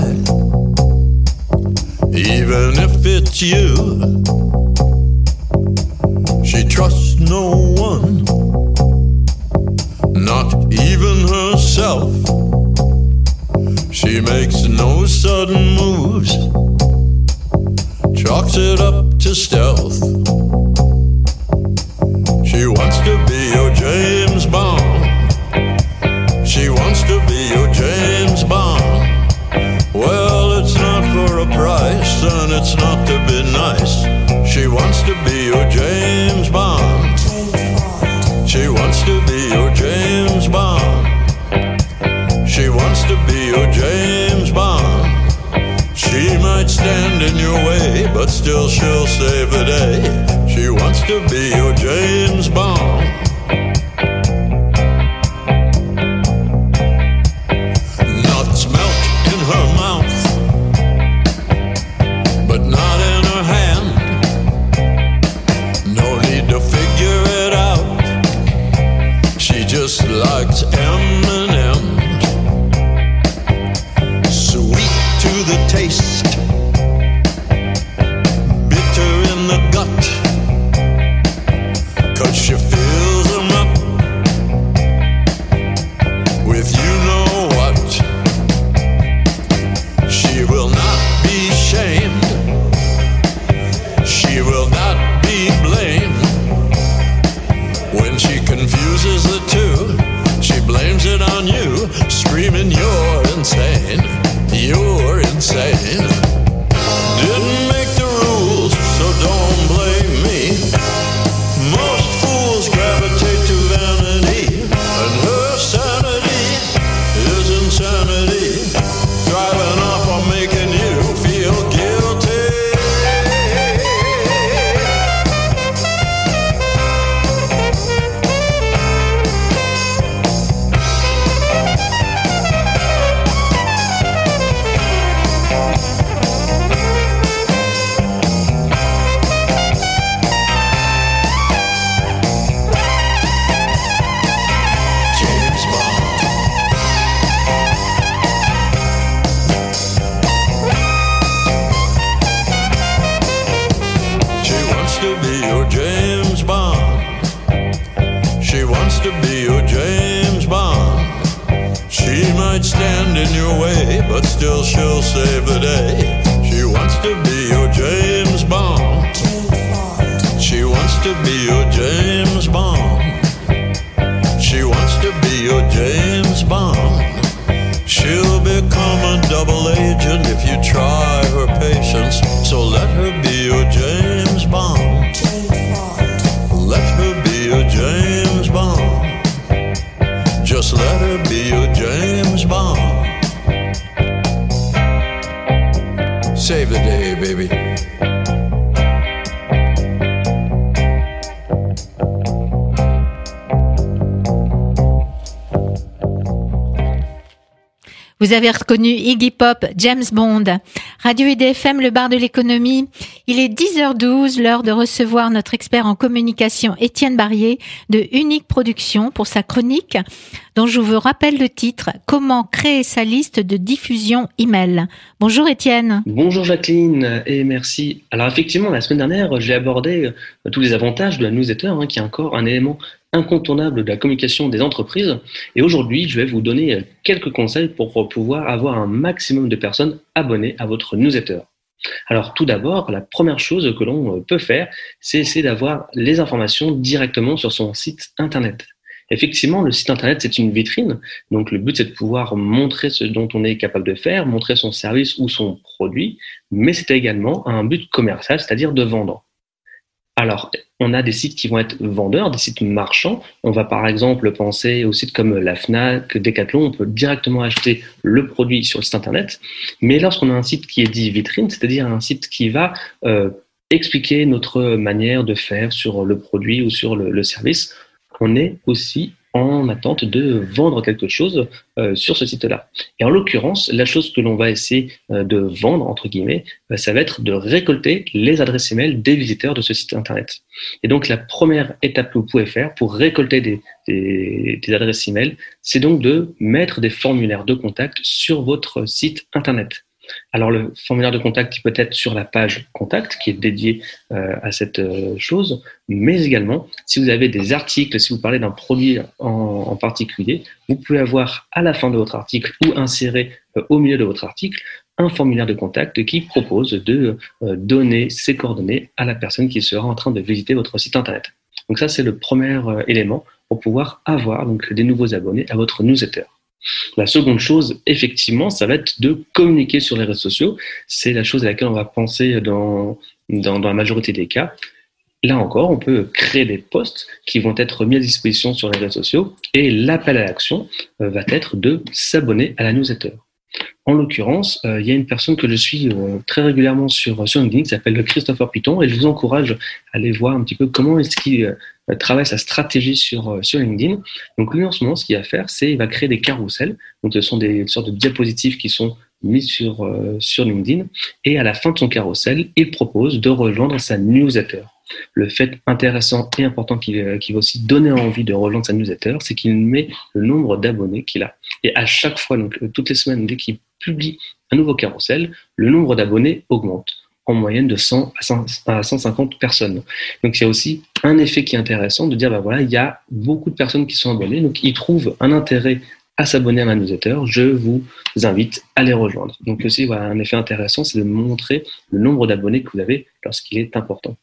even if it's you. She trusts no one, not even herself. She makes no sudden moves, chalks it up to stealth. She wants to be your James Bond. She wants to be your James Bond. Well, it's not for a price, and it's not to be nice. She wants to be your James Bond. She wants to be your James Bond. She wants to be your James Bond. She might stand in your way, but still she'll save the day. She wants to be your James Bond. Nuts melt in her mouth, but not in her hand. No need to figure it out. She just likes M&M's. still she'll save the day. She wants to be your James Bond. She wants to be your James Bond. She wants to be your James Bond. She'll become a double agent if you try her patience. So let her be your James Bond. Let her be your James Bond. Just let her be your James Bond. Save the day, baby. Vous avez reconnu Iggy Pop, James Bond. Radio IDFM, le bar de l'économie. Il est 10h12, l'heure de recevoir notre expert en communication Étienne Barrier de Unique Production pour sa chronique dont je vous rappelle le titre « Comment créer sa liste de diffusion email ». Bonjour Étienne. Bonjour Jacqueline et merci. Alors effectivement, la semaine dernière, j'ai abordé tous les avantages de la newsletter, qui est encore un élément incontournable de la communication des entreprises. Et aujourd'hui, je vais vous donner quelques conseils pour pouvoir avoir un maximum de personnes abonnées à votre newsletter. Alors tout d'abord, la première chose que l'on peut faire, c'est essayer d'avoir les informations directement sur son site internet. Effectivement, le site internet, c'est une vitrine. Donc le but, c'est de pouvoir montrer ce dont on est capable de faire, montrer son service ou son produit, mais c'est également un but commercial, c'est-à-dire de vendre. Alors, on a des sites qui vont être vendeurs, des sites marchands. On va par exemple penser aux sites comme la Fnac, Decathlon. On peut directement acheter le produit sur le site internet. Mais lorsqu'on a un site qui est dit vitrine, c'est-à-dire un site qui va expliquer notre manière de faire sur le produit ou sur le service, on est aussi en attente de vendre quelque chose sur ce site-là. Et en l'occurrence, la chose que l'on va essayer de vendre, entre guillemets, ça va être de récolter les adresses email des visiteurs de ce site internet. Et donc, la première étape que vous pouvez faire pour récolter des adresses email, c'est donc de mettre des formulaires de contact sur votre site internet. Alors, le formulaire de contact, il peut être sur la page contact qui est dédiée à cette chose, mais également, si vous avez des articles, si vous parlez d'un produit en particulier, vous pouvez avoir à la fin de votre article ou insérer au milieu de votre article un formulaire de contact qui propose de donner ses coordonnées à la personne qui sera en train de visiter votre site internet. Donc ça, c'est le premier élément pour pouvoir avoir donc des nouveaux abonnés à votre newsletter. La seconde chose, effectivement, ça va être de communiquer sur les réseaux sociaux. C'est la chose à laquelle on va penser dans la majorité des cas. Là encore, on peut créer des posts qui vont être mis à disposition sur les réseaux sociaux et l'appel à l'action va être de s'abonner à la newsletter. En l'occurrence, il y a une personne que je suis très régulièrement sur LinkedIn qui s'appelle Christopher Piton et je vous encourage à aller voir un petit peu comment est-ce qu'il travaille sa stratégie sur LinkedIn. Donc lui, en ce moment, ce qu'il va faire, c'est il va créer des carousels. Donc ce sont des sortes de diapositives qui sont mises sur LinkedIn et à la fin de son carrousel, il propose de rejoindre sa newsletter. Le fait intéressant et important qui va aussi donner envie de rejoindre sa newsletter, c'est qu'il met le nombre d'abonnés qu'il a. Et à chaque fois, donc toutes les semaines, dès qu'il publie un nouveau carrousel, le nombre d'abonnés augmente en moyenne de 100 à 150 personnes. Donc il y a aussi un effet qui est intéressant de dire, voilà, il y a beaucoup de personnes qui sont abonnées, donc ils trouvent un intérêt à s'abonner à ma newsletter, je vous invite à les rejoindre. Donc aussi, voilà, un effet intéressant, c'est de montrer le nombre d'abonnés que vous avez lorsqu'il est important.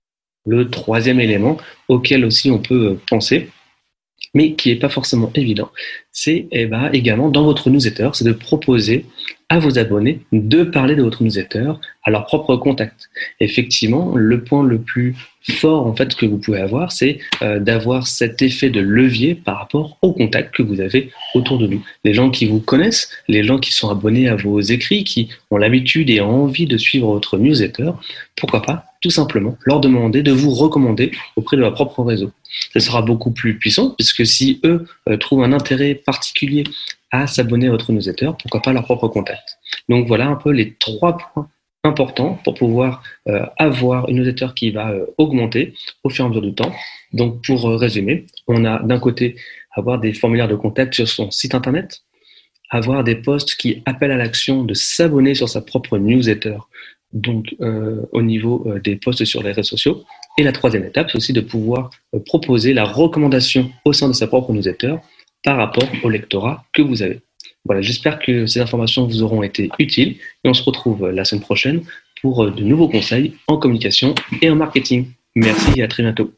Le troisième élément auquel aussi on peut penser, mais qui n'est pas forcément évident, c'est également dans votre newsletter, c'est de proposer à vos abonnés de parler de votre newsletter à leur propre contact. Effectivement, le point le plus fort en fait que vous pouvez avoir, c'est d'avoir cet effet de levier par rapport aux contacts que vous avez autour de vous. Les gens qui vous connaissent, les gens qui sont abonnés à vos écrits, qui ont l'habitude et ont envie de suivre votre newsletter, pourquoi pas tout simplement leur demander de vous recommander auprès de leur propre réseau. Ça sera beaucoup plus puissant puisque si eux trouvent un intérêt particulier à s'abonner à votre newsletter, pourquoi pas leur propre contact. Donc voilà un peu les 3 points importants pour pouvoir avoir une newsletter qui va augmenter au fur et à mesure du temps. Donc pour résumer, on a d'un côté avoir des formulaires de contact sur son site internet, avoir des posts qui appellent à l'action de s'abonner sur sa propre newsletter, donc au niveau des posts sur les réseaux sociaux. Et la troisième étape, c'est aussi de pouvoir proposer la recommandation au sein de sa propre newsletter par rapport au lectorat que vous avez. Voilà, j'espère que ces informations vous auront été utiles et on se retrouve la semaine prochaine pour de nouveaux conseils en communication et en marketing. Merci et à très bientôt.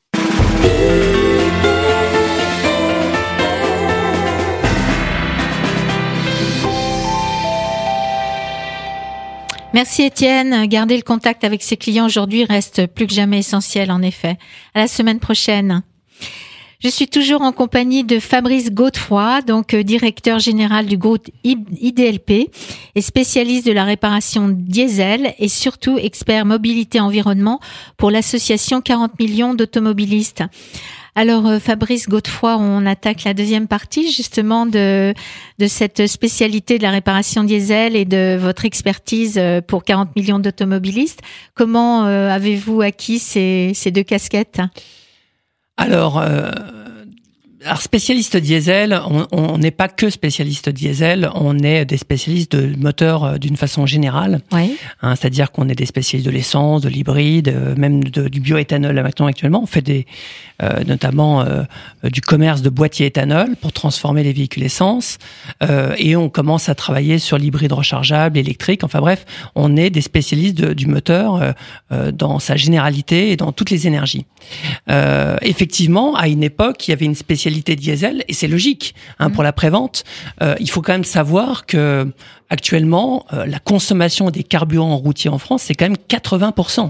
Merci Étienne. Garder le contact avec ses clients aujourd'hui reste plus que jamais essentiel, en effet. À la semaine prochaine. Je suis toujours en compagnie de Fabrice Godefroy, donc directeur général du groupe IDLP et spécialiste de la réparation diesel et surtout expert mobilité environnement pour l'association 40 millions d'automobilistes. Alors Fabrice Godefroy, on attaque la deuxième partie justement de cette spécialité de la réparation diesel et de votre expertise pour 40 millions d'automobilistes. Comment avez-vous acquis ces deux casquettes ? Alors, spécialiste diesel, on n'est pas que spécialiste diesel, on est des spécialistes de moteurs d'une façon générale. Oui. C'est-à-dire qu'on est des spécialistes de l'essence, de l'hybride, même du bioéthanol maintenant actuellement. On fait notamment du commerce de boîtiers éthanol pour transformer les véhicules essence. Et on commence à travailler sur l'hybride rechargeable, électrique. Enfin bref, on est des spécialistes du moteur dans sa généralité et dans toutes les énergies. Effectivement, à une époque, il y avait une spécialité diesel et c'est logique pour la prévente. Il faut quand même savoir que actuellement, la consommation des carburants routiers en France, c'est quand même 80%.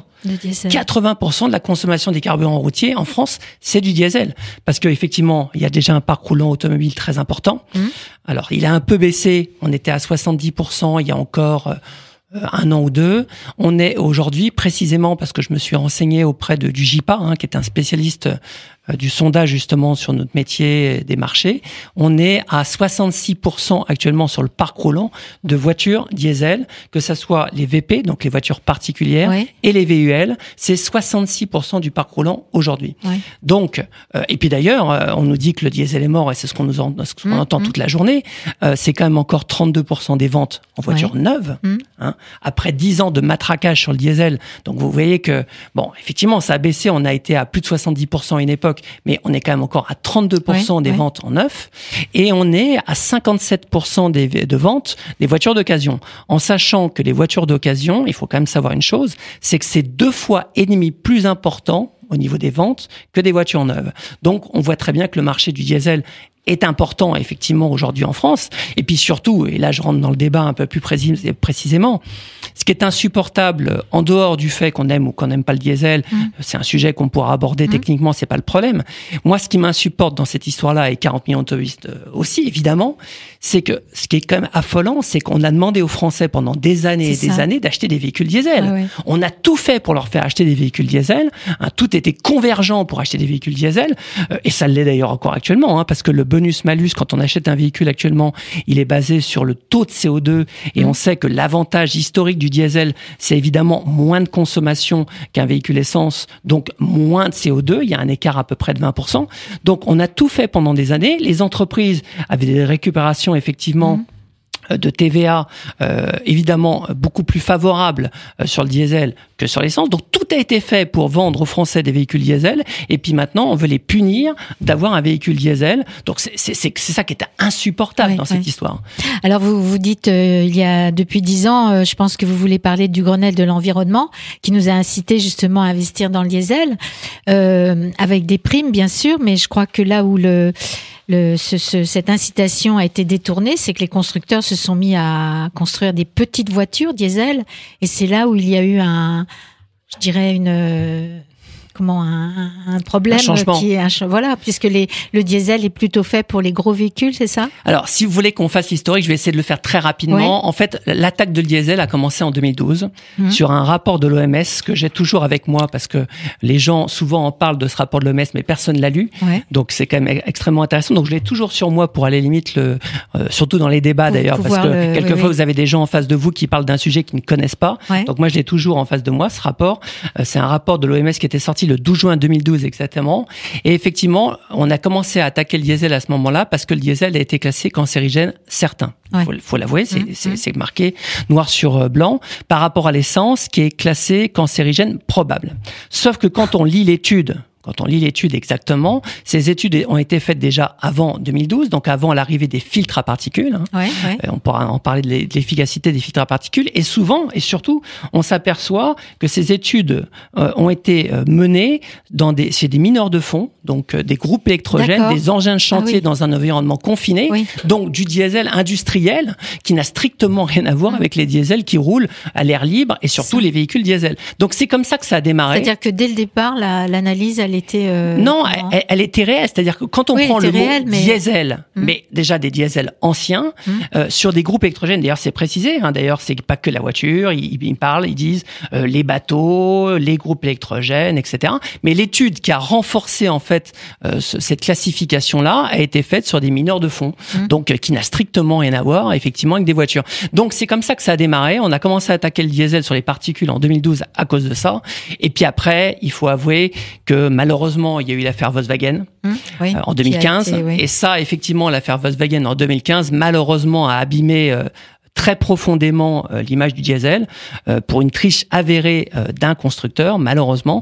80% de la consommation des carburants routiers en France, c'est du diesel. Parce que effectivement, il y a déjà un parc roulant automobile très important. Alors, il a un peu baissé. On était à 70% il y a encore un an ou deux. On est aujourd'hui, précisément parce que je me suis renseigné auprès du JIPA, qui est un spécialiste du sondage justement sur notre métier des marchés, on est à 66% actuellement sur le parc roulant de voitures diesel, que ça soit les VP, donc les voitures particulières, et les VUL, c'est 66% du parc roulant aujourd'hui. Donc, et puis d'ailleurs, on nous dit que le diesel est mort, et c'est ce qu'on entend toute la journée, c'est quand même encore 32% des ventes en voitures neuves, après 10 ans de matraquage sur le diesel. Donc vous voyez que, bon, effectivement, ça a baissé, on a été à plus de 70% à une époque, mais on est quand même encore à 32% des ventes en neuf, et on est à 57% de ventes des voitures d'occasion. En sachant que les voitures d'occasion, il faut quand même savoir une chose, c'est que c'est 2,5 fois plus important au niveau des ventes que des voitures neuves. Donc, on voit très bien que le marché du diesel est important, effectivement, aujourd'hui en France. Et puis surtout, et là je rentre dans le débat un peu plus précisément, ce qui est insupportable, en dehors du fait qu'on aime ou qu'on n'aime pas le diesel, c'est un sujet qu'on pourra aborder techniquement, c'est pas le problème. Moi, ce qui m'insupporte dans cette histoire-là, et 40 millions d'automobilistes aussi, évidemment, c'est que ce qui est quand même affolant, c'est qu'on a demandé aux Français pendant des années et des années d'acheter des véhicules diesel. On a tout fait pour leur faire acheter des véhicules diesel, tout était convergent pour acheter des véhicules diesel, et ça l'est d'ailleurs encore actuellement, parce que le bonus-malus, quand on achète un véhicule actuellement, il est basé sur le taux de CO2, et on sait que l'avantage historique du diesel, c'est évidemment moins de consommation qu'un véhicule essence, donc moins de CO2, il y a un écart à peu près de 20%. Donc on a tout fait pendant des années, les entreprises avaient des récupérations effectivement de TVA, évidemment beaucoup plus favorable sur le diesel que sur l'essence. Donc tout a été fait pour vendre aux Français des véhicules diesel, et puis maintenant on veut les punir d'avoir un véhicule diesel. Donc c'est ça qui est insupportable dans cette histoire. Alors vous dites il y a depuis 10 ans, je pense que vous voulez parler du Grenelle de l'environnement qui nous a incité justement à investir dans le diesel avec des primes bien sûr, mais je crois que là où cette incitation a été détournée, c'est que les constructeurs se sont mis à construire des petites voitures diesel, et c'est là où il y a eu un problème, puisque le diesel est plutôt fait pour les gros véhicules, c'est ça? Alors, si vous voulez qu'on fasse l'historique, je vais essayer de le faire très rapidement. En fait, l'attaque de diesel a commencé en 2012 sur un rapport de l'OMS que j'ai toujours avec moi, parce que les gens souvent en parlent de ce rapport de l'OMS, mais personne l'a lu. Donc c'est quand même extrêmement intéressant. Donc je l'ai toujours sur moi pour aller limite surtout dans les débats d'ailleurs, parce que quelquefois vous avez des gens en face de vous qui parlent d'un sujet qu'ils ne connaissent pas. Donc moi je l'ai toujours en face de moi, ce rapport. C'est un rapport de l'OMS qui était sorti le 12 juin 2012 exactement. Et effectivement, on a commencé à attaquer le diesel à ce moment-là parce que le diesel a été classé cancérigène certain. Faut l'avouer, c'est marqué noir sur blanc par rapport à l'essence qui est classée cancérigène probable. Sauf que quand on lit l'étude quand on lit l'étude exactement, ces études ont été faites déjà avant 2012, donc avant l'arrivée des filtres à particules. On pourra en parler de l'efficacité des filtres à particules. Et souvent, et surtout, on s'aperçoit que ces études ont été menées chez des mineurs de fond, donc des groupes électrogènes, des engins de chantier dans un environnement confiné, donc du diesel industriel qui n'a strictement rien à voir avec les diesels qui roulent à l'air libre et surtout les véhicules diesel. Donc c'est comme ça que ça a démarré. C'est-à-dire que dès le départ, l'analyse, elle était... Non, elle était réelle. C'est-à-dire que quand on prend le mot diesel, mais déjà des diesels anciens, sur des groupes électrogènes, d'ailleurs c'est précisé, d'ailleurs c'est pas que la voiture, ils parlent, ils disent les bateaux, les groupes électrogènes, etc. Mais l'étude qui a renforcé en fait cette classification-là a été faite sur des mineurs de fond, donc qui n'a strictement rien à voir effectivement avec des voitures. Donc c'est comme ça que ça a démarré. On a commencé à attaquer le diesel sur les particules en 2012 à cause de ça. Et puis après, il faut avouer que malheureusement, il y a eu l'affaire Volkswagen en 2015. Et ça, effectivement, l'affaire Volkswagen en 2015, malheureusement, a abîmé très profondément l'image du diesel pour une triche avérée d'un constructeur, malheureusement.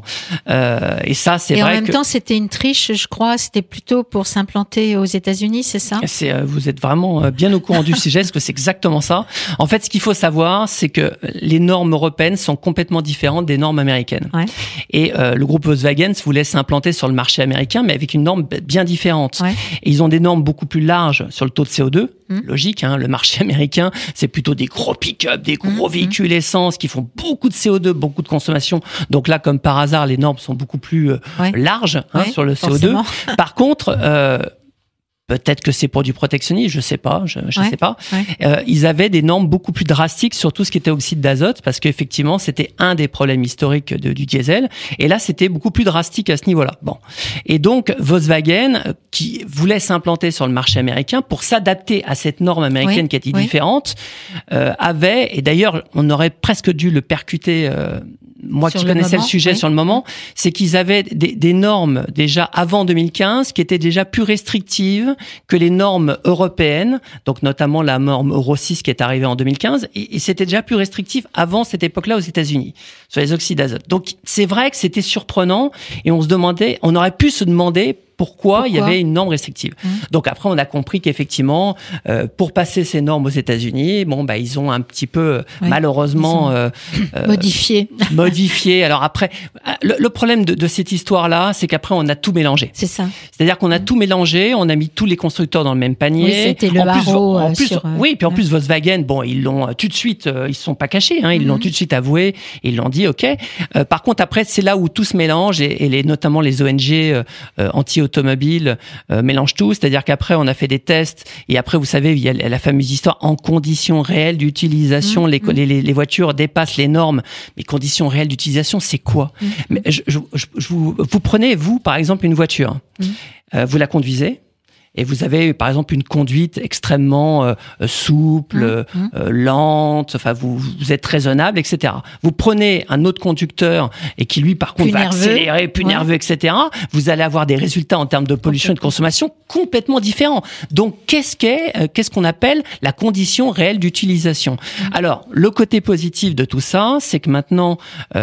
Et ça, c'est vrai que... Et en même temps, c'était une triche, je crois, c'était plutôt pour s'implanter aux États-Unis, c'est ça ? Vous êtes vraiment bien au courant du sujet, parce que c'est exactement ça. En fait, ce qu'il faut savoir, c'est que les normes européennes sont complètement différentes des normes américaines. Et le groupe Volkswagen voulait s'implanter sur le marché américain, mais avec une norme bien différente. Et ils ont des normes beaucoup plus larges sur le taux de CO2. Logique, le marché américain, c'est plutôt des gros pick-up, des gros véhicules essence qui font beaucoup de CO2, beaucoup de consommation. Donc là, comme par hasard, les normes sont beaucoup plus larges sur le CO2. Forcément. Par contre, peut-être que c'est pour du protectionnisme, je sais pas, je sais pas. Ils avaient des normes beaucoup plus drastiques sur tout ce qui était oxyde d'azote, parce qu'effectivement, c'était un des problèmes historiques du diesel. Et là, c'était beaucoup plus drastique à ce niveau-là. Bon. Et donc, Volkswagen, qui voulait s'implanter sur le marché américain pour s'adapter à cette norme américaine qui était différente, avait, et d'ailleurs, on aurait presque dû le percuter, moi qui connaissais le sujet sur le moment, c'est qu'ils avaient des normes déjà avant 2015 qui étaient déjà plus restrictives que les normes européennes, donc notamment la norme Euro 6 qui est arrivée en 2015, et c'était déjà plus restrictif avant cette époque-là aux États-Unis sur les oxydes d'azote. Donc c'est vrai que c'était surprenant et on aurait pu se demander pourquoi il y avait une norme restrictive. Donc après, on a compris qu'effectivement, pour passer ces normes aux États-Unis, ils ont un petit peu, malheureusement, modifié. Alors après, le problème de cette histoire-là, c'est qu'après, on a tout mélangé. C'est ça. C'est-à-dire qu'on a tout mélangé, on a mis tous les constructeurs dans le même panier. Oui, c'était le barreau. Puis en plus, Volkswagen, ils l'ont tout de suite, ils se sont pas cachés, ils l'ont tout de suite avoué, et ils l'ont dit, ok. Par contre, après, c'est là où tout se mélange, et notamment les ONG anti-automobiles mélangent tout. C'est-à-dire qu'après, on a fait des tests, et après, vous savez, il y a la fameuse histoire en conditions réelles d'utilisation, les voitures dépassent les normes. Mais conditions réelles d'utilisation, c'est quoi? Mais vous prenez, vous, par exemple, une voiture, vous la conduisez, et vous avez, par exemple, une conduite extrêmement souple, lente, enfin, vous êtes raisonnable, etc. Vous prenez un autre conducteur et qui, lui, par contre, va accélérer, plus nerveux, etc. Vous allez avoir des résultats en termes de pollution et de consommation complètement différents. Donc, qu'est-ce qu'on appelle la condition réelle d'utilisation? Alors, le côté positif de tout ça, c'est que maintenant,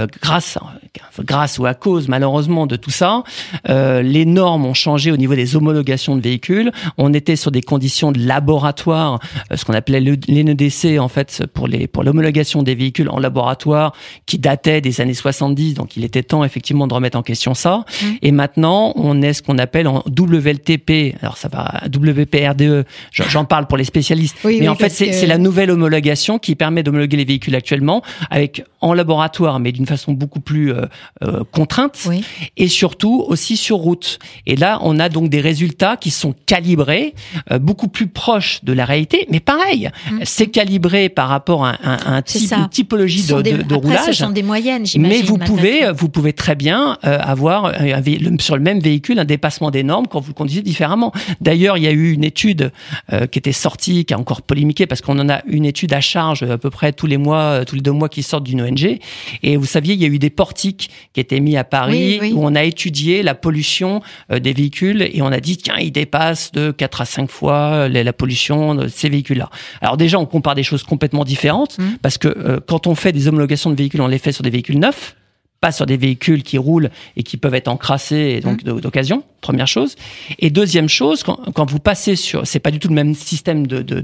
grâce ou à cause, malheureusement, de tout ça, les normes ont changé au niveau des homologations de véhicules. On était sur des conditions de laboratoire, ce qu'on appelait l'NEDC en fait pour l'homologation des véhicules en laboratoire, qui datait des années 70. Donc il était temps effectivement de remettre en question ça. Et maintenant on est ce qu'on appelle en WLTP. Alors ça va WPRDE. J'en parle pour les spécialistes. Mais en fait c'est la nouvelle homologation qui permet d'homologuer les véhicules actuellement en laboratoire, mais d'une façon beaucoup plus contrainte, et surtout aussi sur route. Et là on a donc des résultats qui sont calibré, beaucoup plus proche de la réalité, mais pareil, c'est calibré par rapport à une typologie de roulage. Ce sont des moyennes, j'imagine. Mais vous pouvez très bien avoir sur le même véhicule un dépassement des normes quand vous le conduisez différemment. D'ailleurs, il y a eu une étude qui était sortie, qui a encore polémiqué, parce qu'on en a une étude à charge à peu près tous les 2 mois qui sortent d'une ONG. Et vous saviez, il y a eu des portiques qui étaient mis à Paris, où on a étudié la pollution des véhicules, et on a dit, tiens, il dépasse de 4 à 5 fois la pollution de ces véhicules-là. Alors déjà, on compare des choses complètement différentes, parce que quand on fait des homologations de véhicules, on les fait sur des véhicules neufs, pas sur des véhicules qui roulent et qui peuvent être encrassés et donc d'occasion, première chose. Et deuxième chose, quand vous passez sur, c'est pas du tout le même système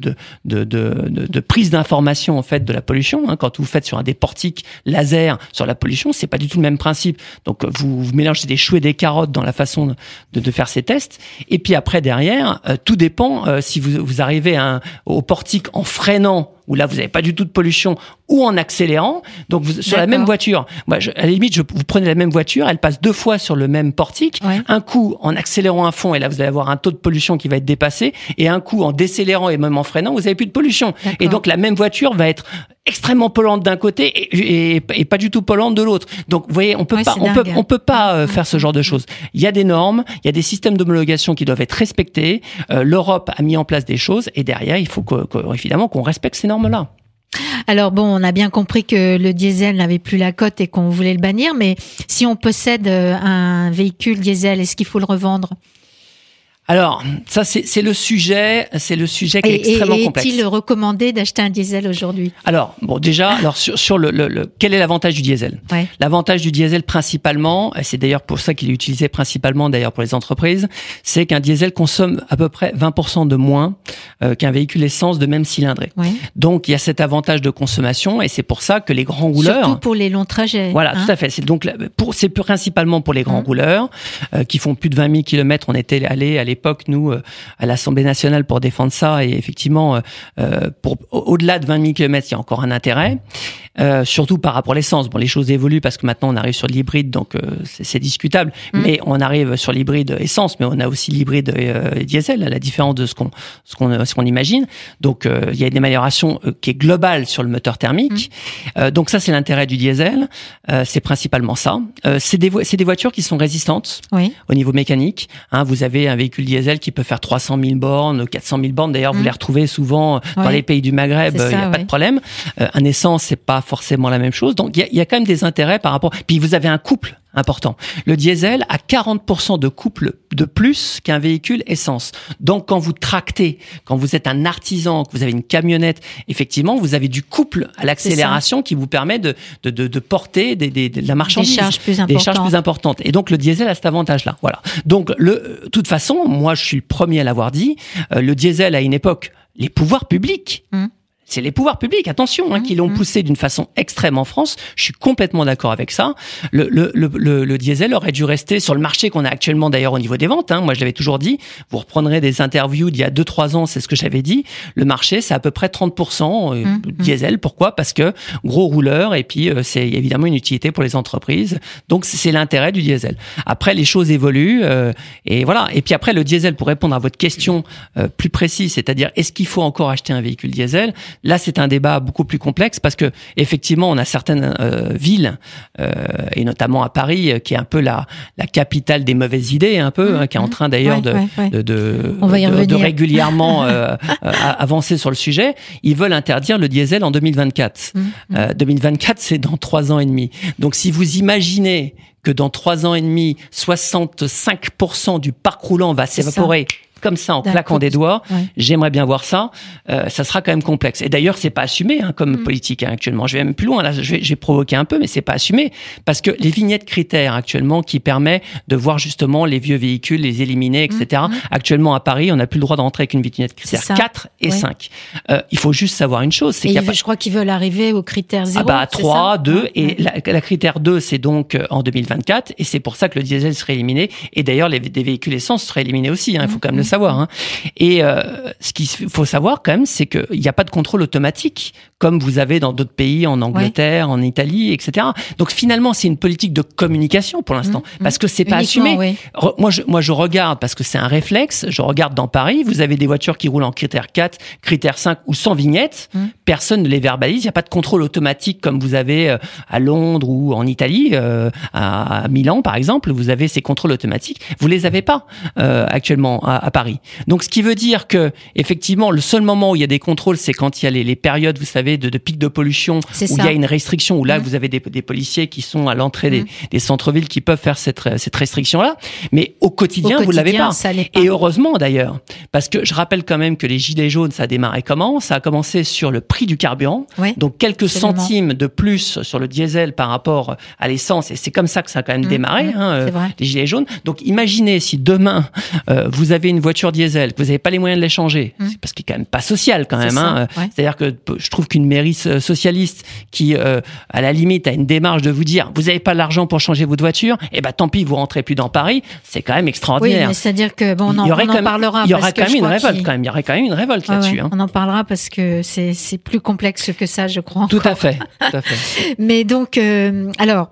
de prise d'information en fait de la pollution. Hein. Quand vous faites sur des portiques laser sur la pollution, c'est pas du tout le même principe. Donc vous mélangez des choux et des carottes dans la façon de faire ces tests. Et puis après derrière, tout dépend si vous arrivez au portique en freinant, où là vous n'avez pas du tout de pollution, ou en accélérant. Donc sur la même voiture, moi, à la limite, vous prenez la même voiture, elle passe 2 fois sur le même portique. Ouais. Un coup en accélérant à fond, et là vous allez avoir un taux de pollution qui va être dépassé, et un coup en décélérant et même en freinant, vous n'avez plus de pollution. D'accord. Et donc la même voiture va être extrêmement polluante d'un côté et pas du tout polluante de l'autre. Donc vous voyez, on peut pas faire ce genre de choses. Il y a des normes, il y a des systèmes d'homologation qui doivent être respectés. L'Europe a mis en place des choses, et derrière il faut évidemment qu'on respecte ces normes-là. Alors bon, on a bien compris que le diesel n'avait plus la cote et qu'on voulait le bannir, mais si on possède un véhicule diesel, est-ce qu'il faut le revendre ? Alors, ça c'est le sujet qui est extrêmement complexe. Est-il recommandé d'acheter un diesel aujourd'hui ? Alors, bon déjà, sur le quel est l'avantage du diesel ? Ouais. L'avantage du diesel principalement, et c'est d'ailleurs pour ça qu'il est utilisé principalement d'ailleurs pour les entreprises, c'est qu'un diesel consomme à peu près 20% de moins qu'un véhicule essence de même cylindrée. Ouais. Donc il y a cet avantage de consommation, et c'est pour ça que les grands rouleurs, surtout pour les longs trajets. Voilà, tout à fait. C'est principalement pour les grands rouleurs qui font plus de 20 000 km. On était allé à l'époque, nous, à l'Assemblée nationale pour défendre ça, et effectivement, au-delà de 20 000 km, il y a encore un intérêt, surtout par rapport à l'essence. Bon, les choses évoluent parce que maintenant on arrive sur l'hybride, donc c'est discutable, mais on arrive sur l'hybride essence, mais on a aussi l'hybride diesel, à la différence de ce qu'on imagine. Donc il y a une amélioration qui est globale sur le moteur thermique. Donc ça, c'est l'intérêt du diesel. C'est principalement ça. C'est des voitures qui sont résistantes au niveau mécanique. Hein, vous avez un véhicule diesel qui peut faire 300 000 bornes, 400 000 bornes. D'ailleurs, vous les retrouvez souvent dans les pays du Maghreb. Il n'y a pas de problème. Un essence, c'est pas forcément la même chose. Donc, il y a quand même des intérêts par rapport. Puis vous avez un couple important. Le diesel a 40% de couple de plus qu'un véhicule essence. Donc, quand vous tractez, quand vous êtes un artisan, que vous avez une camionnette, effectivement, vous avez du couple à l'accélération qui vous permet de porter de la marchandise. Des charges plus importantes. Et donc, le diesel a cet avantage-là. Voilà. Donc, de toute façon, moi, je suis le premier à l'avoir dit, le diesel, à une époque, les pouvoirs publics, c'est les pouvoirs publics, attention, qui l'ont poussé d'une façon extrême en France. Je suis complètement d'accord avec ça. Le diesel aurait dû rester sur le marché qu'on a actuellement d'ailleurs au niveau des ventes. Hein. Moi, je l'avais toujours dit. Vous reprendrez des interviews d'il y a 2-3 ans, c'est ce que j'avais dit. Le marché, c'est à peu près 30% diesel. Pourquoi ? Parce que gros rouleur, et puis c'est évidemment une utilité pour les entreprises. Donc, c'est l'intérêt du diesel. Après, les choses évoluent, et voilà. Et puis après, le diesel, pour répondre à votre question plus précise, c'est-à-dire est-ce qu'il faut encore acheter un véhicule diesel ? Là, c'est un débat beaucoup plus complexe parce que effectivement, on a certaines villes et notamment à Paris, qui est un peu la capitale des mauvaises idées, un peu, qui est en train d'ailleurs de régulièrement avancer sur le sujet. Ils veulent interdire le diesel en 2024. 2024, c'est dans 3 ans et demi. Donc, si vous imaginez que dans 3 ans et demi, 65% du parc roulant va s'évaporer comme ça en claquant des doigts, j'aimerais bien voir ça. Ça sera quand même complexe. Et d'ailleurs, c'est pas assumé comme politique actuellement. Je vais même plus loin. Là, j'ai provoqué un peu, mais c'est pas assumé parce que les vignettes critères actuellement qui permet de voir justement les vieux véhicules, les éliminer, etc. Actuellement à Paris, on n'a plus le droit d'entrer avec une vignette critère 4 et 5. Il faut juste savoir une chose, c'est je crois qu'ils veulent arriver au critère 0. 3, 2 et la critère 2, c'est donc en 2024, et c'est pour ça que le diesel serait éliminé. Et d'ailleurs, des véhicules essence seraient éliminés aussi. Il faut quand même le savoir. Et ce qu'il faut savoir quand même, c'est qu'il n'y a pas de contrôle automatique comme vous avez dans d'autres pays, en Angleterre, en Italie, etc. Donc finalement, c'est une politique de communication pour l'instant, parce que c'est pas assumé. Moi, je regarde, parce que c'est un réflexe, je regarde dans Paris, vous avez des voitures qui roulent en critère 4, critère 5 ou sans vignette, personne ne les verbalise, il n'y a pas de contrôle automatique comme vous avez à Londres ou en Italie, à Milan par exemple, vous avez ces contrôles automatiques, vous les avez pas actuellement à Paris. Donc ce qui veut dire que effectivement, le seul moment où il y a des contrôles, c'est quand il y a les périodes, vous savez, de pic de pollution, où il y a une restriction, où là vous avez des policiers qui sont à l'entrée des centres-villes qui peuvent faire cette restriction-là, mais au quotidien, vous l'avez pas. Et heureusement d'ailleurs, parce que je rappelle quand même que les gilets jaunes, ça a démarré comment ? Ça a commencé sur le prix du carburant, donc quelques centimes de plus sur le diesel par rapport à l'essence, et c'est comme ça que ça a quand même démarré, les gilets jaunes. Donc imaginez si demain vous avez une voiture diesel, que vous n'avez pas les moyens de l'échanger, c'est parce qu'il est quand même pas social quand même. C'est-à-dire que je trouve qu'une mairie socialiste qui, à la limite, a une démarche de vous dire vous n'avez pas l'argent pour changer votre voiture, et ben tant pis, vous rentrez plus dans Paris, c'est quand même extraordinaire. Oui, mais c'est-à-dire que on en parlera. Il y aurait quand même une révolte quand même. Il y aurait quand même une révolte là-dessus. On en parlera parce que c'est plus complexe que ça, je crois. Tout à fait. Mais donc, alors,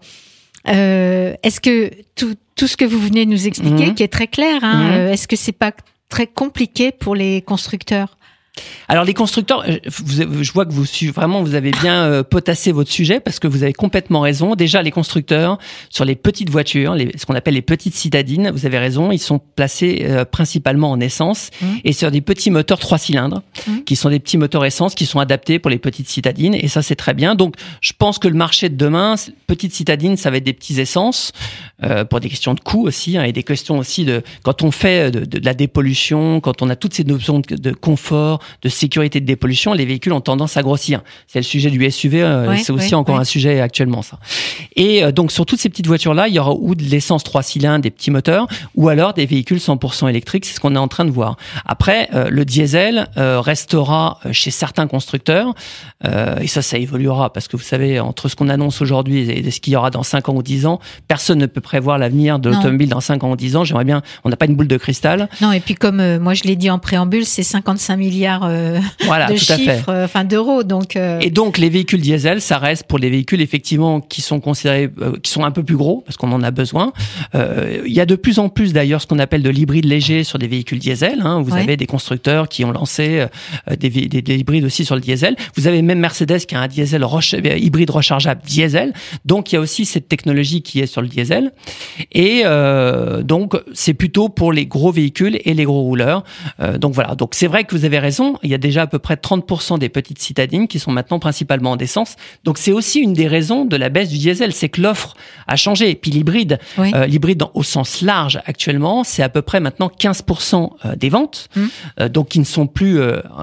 est-ce que tout ce que vous venez de nous expliquer, qui est très clair, est-ce que c'est pas très compliqué pour les constructeurs ? Alors les constructeurs, je vois que vous avez bien potassé votre sujet, parce que vous avez complètement raison. Déjà, les constructeurs sur les petites voitures, ce qu'on appelle les petites citadines, vous avez raison, ils sont placés principalement en essence et sur des petits moteurs 3 cylindres qui sont des petits moteurs essence qui sont adaptés pour les petites citadines, et ça c'est très bien. Donc je pense que le marché de demain, petites citadines, ça va être des petits essences pour des questions de coût aussi, et des questions aussi de quand on fait de la dépollution, quand on a toutes ces notions de confort, de sécurité de dépollution, les véhicules ont tendance à grossir. C'est le sujet du SUV, c'est aussi encore un sujet actuellement, ça. Et donc sur toutes ces petites voitures-là, il y aura ou de l'essence 3 cylindres, des petits moteurs, ou alors des véhicules 100% électriques, c'est ce qu'on est en train de voir. Après, le diesel restera chez certains constructeurs, et ça évoluera, parce que vous savez, entre ce qu'on annonce aujourd'hui et ce qu'il y aura dans 5 ans ou 10 ans, personne ne peut prévoir l'avenir de l'automobile dans 5 ans ou 10 ans. J'aimerais bien, on n'a pas une boule de cristal. Non, et puis comme moi je l'ai dit en préambule, c'est 55 milliards de chiffres, d'euros. Donc, Et donc, les véhicules diesel, ça reste pour les véhicules, effectivement, qui sont considérés, qui sont un peu plus gros, parce qu'on en a besoin. Il y a de plus en plus, d'ailleurs, ce qu'on appelle de l'hybride léger sur des véhicules diesel. Vous avez des constructeurs qui ont lancé des hybrides aussi sur le diesel. Vous avez même Mercedes qui a un diesel hybride rechargeable diesel. Donc, il y a aussi cette technologie qui est sur le diesel. Et donc, c'est plutôt pour les gros véhicules et les gros rouleurs. Donc, voilà. Donc, c'est vrai que vous avez raison. Il y a déjà à peu près 30% des petites citadines qui sont maintenant principalement en essence. Donc, c'est aussi une des raisons de la baisse du diesel. C'est que l'offre a changé. Et puis, l'hybride, au sens large, actuellement, c'est à peu près maintenant 15% des ventes. Donc, qui ne sont plus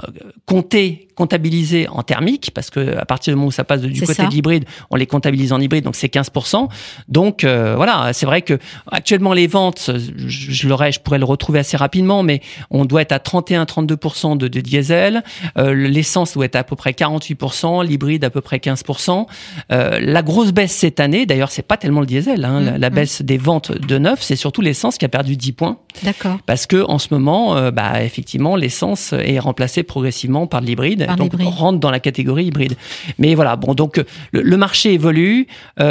comptabilisés en thermique, parce que à partir du moment où ça passe du côté de l'hybride, on les comptabilise en hybride, donc c'est 15%. Donc voilà, c'est vrai que actuellement les ventes, je pourrais le retrouver assez rapidement, mais on doit être à 31-32% de diesel, l'essence doit être à peu près 48%, l'hybride à peu près 15%. La grosse baisse cette année, d'ailleurs c'est pas tellement le diesel, la baisse des ventes de neuf, c'est surtout l'essence qui a perdu 10 points. D'accord. Parce que en ce moment, effectivement, l'essence est remplacée progressivement par de l'hybride, donc rentre dans la catégorie hybride. Mais voilà, bon, donc le marché évolue.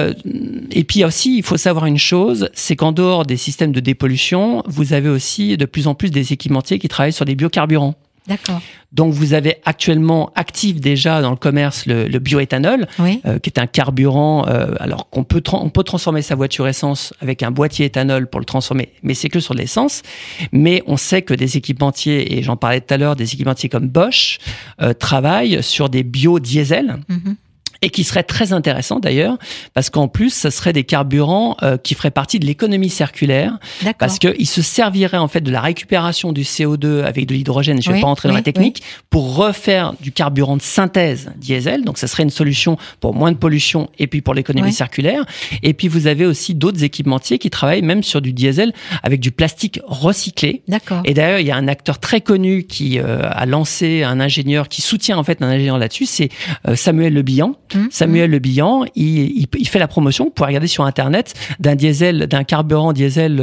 Et puis aussi, il faut savoir une chose, c'est qu'en dehors des systèmes de dépollution, vous avez aussi de plus en plus des équipementiers qui travaillent sur des biocarburants. D'accord. Donc vous avez actuellement actif déjà dans le commerce le bioéthanol, qui est un carburant. Alors on peut transformer sa voiture essence avec un boîtier éthanol pour le transformer, mais c'est que sur de l'essence. Mais on sait que des équipementiers, et j'en parlais tout à l'heure, des équipementiers comme Bosch travaillent sur des biodiesels. Et qui serait très intéressant d'ailleurs, parce qu'en plus, ça serait des carburants qui feraient partie de l'économie circulaire, parce qu'ils se serviraient en fait de la récupération du CO2 avec de l'hydrogène, je ne vais pas entrer dans la technique, pour refaire du carburant de synthèse diesel, donc ça serait une solution pour moins de pollution et puis pour l'économie circulaire. Et puis vous avez aussi d'autres équipementiers qui travaillent même sur du diesel avec du plastique recyclé. D'accord. Et d'ailleurs, il y a un acteur très connu qui a lancé un ingénieur, qui soutient en fait un ingénieur là-dessus, c'est Samuel Le Bihan. Samuel Le Bihan, il fait la promotion, vous pouvez regarder sur internet, d'un carburant diesel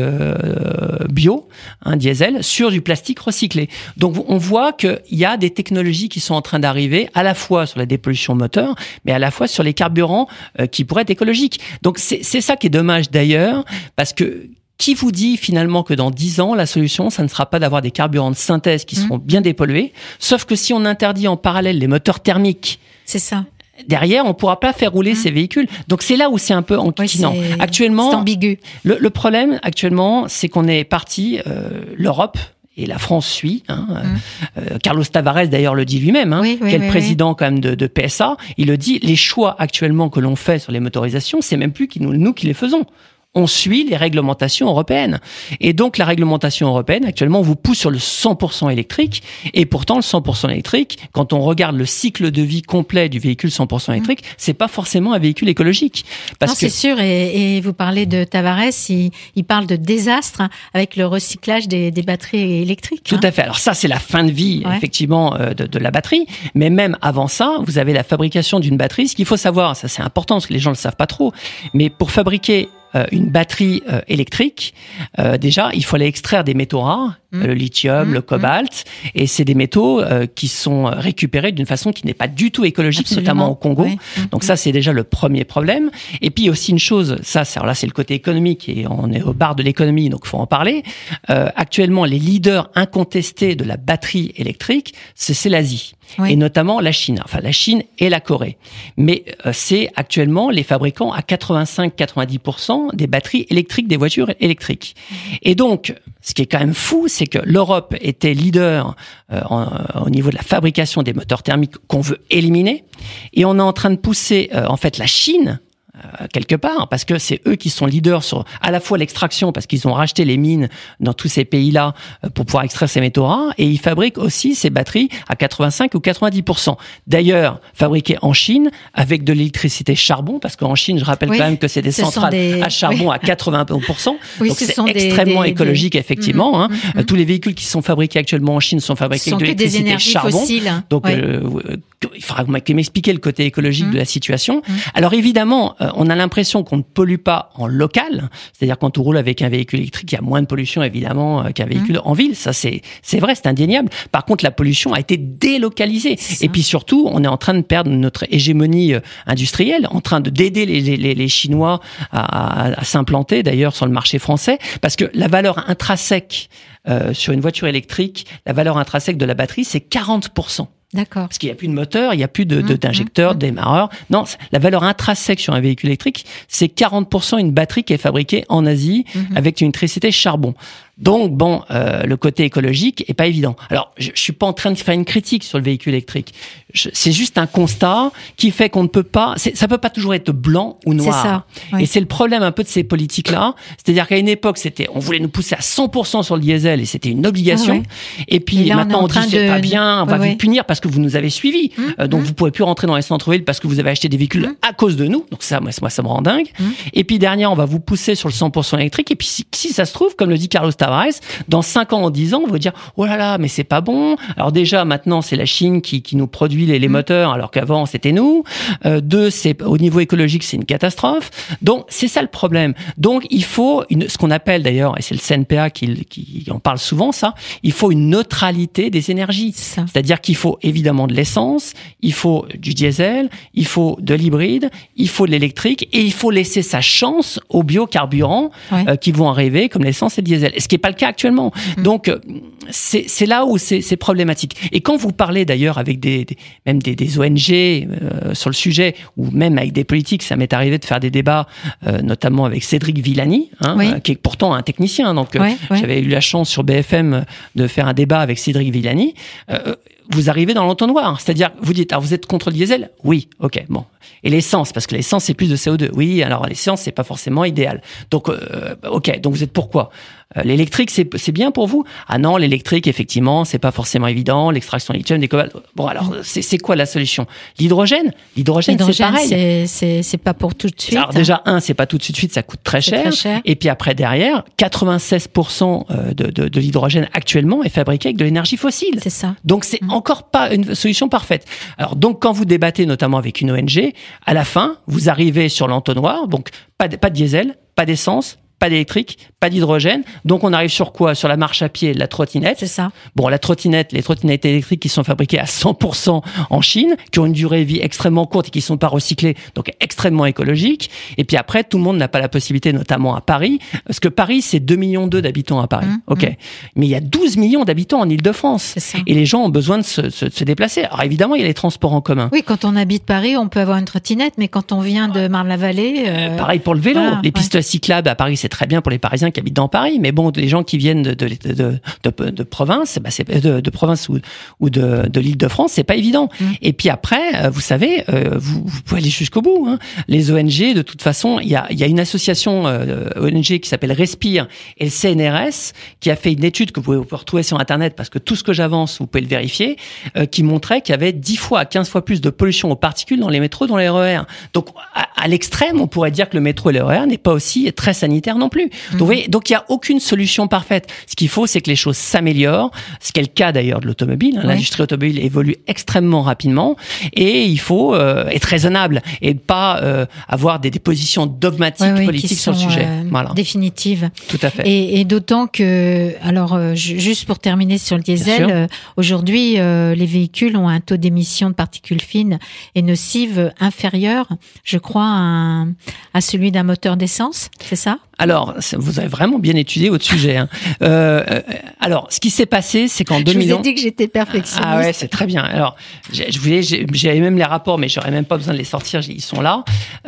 bio, un diesel sur du plastique recyclé. Donc on voit qu'il y a des technologies qui sont en train d'arriver, à la fois sur la dépollution moteur, mais à la fois sur les carburants qui pourraient être écologiques. Donc c'est ça qui est dommage d'ailleurs, parce que qui vous dit finalement que dans 10 ans, la solution, ça ne sera pas d'avoir des carburants de synthèse qui seront bien dépollués, sauf que si on interdit en parallèle les moteurs thermiques, c'est ça. Derrière, on ne pourra pas faire rouler ces véhicules. Donc, c'est là où c'est un peu enquiquinant. Actuellement, c'est ambigu. Le problème, actuellement, c'est qu'on est parti, l'Europe, et la France suit. Carlos Tavares, d'ailleurs, le dit lui-même, qui est le président quand même de PSA. Il le dit, les choix actuellement que l'on fait sur les motorisations, c'est même plus nous qui les faisons. on suit les réglementations européennes. Et donc, la réglementation européenne, actuellement, vous pousse sur le 100% électrique. Et pourtant, le 100% électrique, quand on regarde le cycle de vie complet du véhicule 100% électrique, c'est pas forcément un véhicule écologique. Non, c'est sûr. Et vous parlez de Tavares, il parle de désastre avec le recyclage des batteries électriques. Tout à fait. Alors ça, c'est la fin de vie, effectivement, de la batterie. Mais même avant ça, vous avez la fabrication d'une batterie. Ce qu'il faut savoir, ça c'est important parce que les gens le savent pas trop, mais pour fabriquer une batterie électrique, déjà, il faut aller extraire des métaux rares, le lithium, le cobalt, et c'est des métaux qui sont récupérés d'une façon qui n'est pas du tout écologique, notamment au Congo. Oui. Donc ça, c'est déjà le premier problème. Et puis aussi une chose, alors là, c'est le côté économique, et on est au bar de l'économie, donc il faut en parler. Actuellement, les leaders incontestés de la batterie électrique, c'est l'Asie. Oui. Et notamment la Chine, enfin la Chine et la Corée. Mais c'est actuellement les fabricants à 85-90% des batteries électriques des voitures électriques. Et donc, ce qui est quand même fou, c'est que l'Europe était leader au niveau de la fabrication des moteurs thermiques qu'on veut éliminer, et on est en train de pousser en fait la Chine quelque part, parce que c'est eux qui sont leaders sur à la fois l'extraction, parce qu'ils ont racheté les mines dans tous ces pays-là pour pouvoir extraire ces métaux rares, et ils fabriquent aussi ces batteries à 85 ou 90%. D'ailleurs, fabriquées en Chine avec de l'électricité charbon, parce qu'en Chine, je rappelle quand même que c'est des centrales à charbon à 80%. Donc c'est extrêmement écologique, effectivement. Tous les véhicules qui sont fabriqués actuellement en Chine sont fabriqués avec de l'électricité charbon. Fossiles. Donc il faudra m'expliquer le côté écologique de la situation. Alors évidemment, on a l'impression qu'on ne pollue pas en local, c'est-à-dire quand on roule avec un véhicule électrique, il y a moins de pollution évidemment qu'un véhicule en ville, ça c'est vrai, c'est indéniable. Par contre, la pollution a été délocalisée. Et puis surtout, on est en train de perdre notre hégémonie industrielle, en train d'aider les Chinois à s'implanter d'ailleurs sur le marché français, parce que la valeur intrinsèque sur une voiture électrique, la valeur intrinsèque de la batterie, c'est 40%. D'accord. Parce qu'il n'y a plus de moteur, il n'y a plus d'injecteur, de démarreur. Non, la valeur intrinsèque sur un véhicule électrique, c'est 40% une batterie qui est fabriquée en Asie avec une électricité charbon. Donc, bon, le côté écologique est pas évident. Alors, je suis pas en train de faire une critique sur le véhicule électrique. C'est juste un constat qui fait qu'on ne peut pas, ça peut pas toujours être blanc ou noir. C'est ça. Oui. Et c'est le problème un peu de ces politiques-là. C'est-à-dire qu'à une époque, on voulait nous pousser à 100% sur le diesel et c'était une obligation. Et puis, là, maintenant, on dit c'est pas bien, on va vous punir parce que vous nous avez suivis. Donc, vous pourrez plus rentrer dans les centres-villes parce que vous avez acheté des véhicules à cause de nous. Donc ça, moi, ça me rend dingue. Et puis, derrière, on va vous pousser sur le 100% électrique. Et puis, si ça se trouve, comme le dit Carlos Tavares, dans 5 ans, en 10 ans, on va dire « Oh là là, mais c'est pas bon ». Alors déjà, maintenant, c'est la Chine qui nous produit les moteurs, alors qu'avant, c'était nous. 2, c'est au niveau écologique, c'est une catastrophe. Donc, c'est ça le problème. Donc, il faut ce qu'on appelle d'ailleurs, et c'est le CNPA qui en parle souvent, ça, il faut une neutralité des énergies. C'est-à-dire qu'il faut évidemment de l'essence, il faut du diesel, il faut de l'hybride, il faut de l'électrique, et il faut laisser sa chance aux biocarburants qui vont arriver, comme l'essence et le diesel. Ce qui n'est pas le cas actuellement. Donc, c'est là où c'est problématique. Et quand vous parlez d'ailleurs avec même des ONG sur le sujet, ou même avec des politiques, ça m'est arrivé de faire des débats, notamment avec Cédric Villani, qui est pourtant un technicien. Donc, j'avais eu la chance sur BFM de faire un débat avec Cédric Villani. Vous arrivez dans l'entonnoir. C'est-à-dire, vous dites, alors vous êtes contre le diesel? Oui, ok, bon. Et l'essence, parce que l'essence, c'est plus de CO2. Oui, alors l'essence, c'est pas forcément idéal. Donc, ok, donc vous êtes pour quoi? L'électrique, c'est bien pour vous? Ah non, l'électrique, effectivement, c'est pas forcément évident. L'extraction de lithium, des cobalt. Bon, alors, c'est quoi la solution? L'hydrogène, c'est pareil. C'est pas pour tout de suite. Alors déjà, c'est pas tout de suite, ça coûte très cher. Et puis après, derrière, 96% de l'hydrogène actuellement est fabriqué avec de l'énergie fossile. C'est ça. Donc c'est encore pas une solution parfaite. Alors donc quand vous débattez notamment avec une ONG, à la fin, vous arrivez sur l'entonnoir, donc pas de diesel, pas d'essence, pas d'électrique, pas d'hydrogène. Donc, on arrive sur quoi? Sur la marche à pied, la trottinette. C'est ça. Bon, les trottinettes électriques qui sont fabriquées à 100% en Chine, qui ont une durée de vie extrêmement courte et qui sont pas recyclées, donc extrêmement écologiques. Et puis après, tout le monde n'a pas la possibilité, notamment à Paris, parce que Paris, c'est 2,2 millions d'habitants à Paris. Ok. Mais il y a 12 millions d'habitants en Île-de-France. Et les gens ont besoin de se déplacer. Alors, évidemment, il y a les transports en commun. Oui, quand on habite Paris, on peut avoir une trottinette, mais quand on vient de Marne-la-Vallée... pareil pour le vélo. Les pistes cyclables à Paris, c'est c'est très bien pour les Parisiens qui habitent dans Paris, mais bon, les gens qui viennent de province, c'est de province ou de l'Île-de-France, c'est pas évident. Et puis après, vous savez, vous pouvez aller jusqu'au bout. Hein. Les ONG, de toute façon, il y a une association ONG qui s'appelle Respire et le CNRS qui a fait une étude que vous pouvez retrouver sur Internet parce que tout ce que j'avance, vous pouvez le vérifier, qui montrait qu'il y avait 10 fois à 15 fois plus de pollution aux particules dans les métros, dans les RER. Donc, à l'extrême, on pourrait dire que le métro et le RER n'est pas aussi très sanitaire non plus. Donc, il n'y a aucune solution parfaite. Ce qu'il faut, c'est que les choses s'améliorent, ce qui est le cas d'ailleurs de l'automobile. Hein. L'industrie automobile évolue extrêmement rapidement et il faut être raisonnable et ne pas avoir des positions dogmatiques politiques sur le sujet. Voilà. Définitives. Tout à fait. Et d'autant que, alors, juste pour terminer sur le diesel, aujourd'hui, les véhicules ont un taux d'émission de particules fines et nocives inférieur, je crois, à celui d'un moteur d'essence, c'est ça ? Alors, vous avez vraiment bien étudié votre sujet. Hein. Alors, ce qui s'est passé, c'est qu'en 2000... Je vous ai dit que j'étais perfectionniste. Ah ouais, c'est très bien. Alors, j'avais même les rapports, mais j'aurais même pas besoin de les sortir, ils sont là.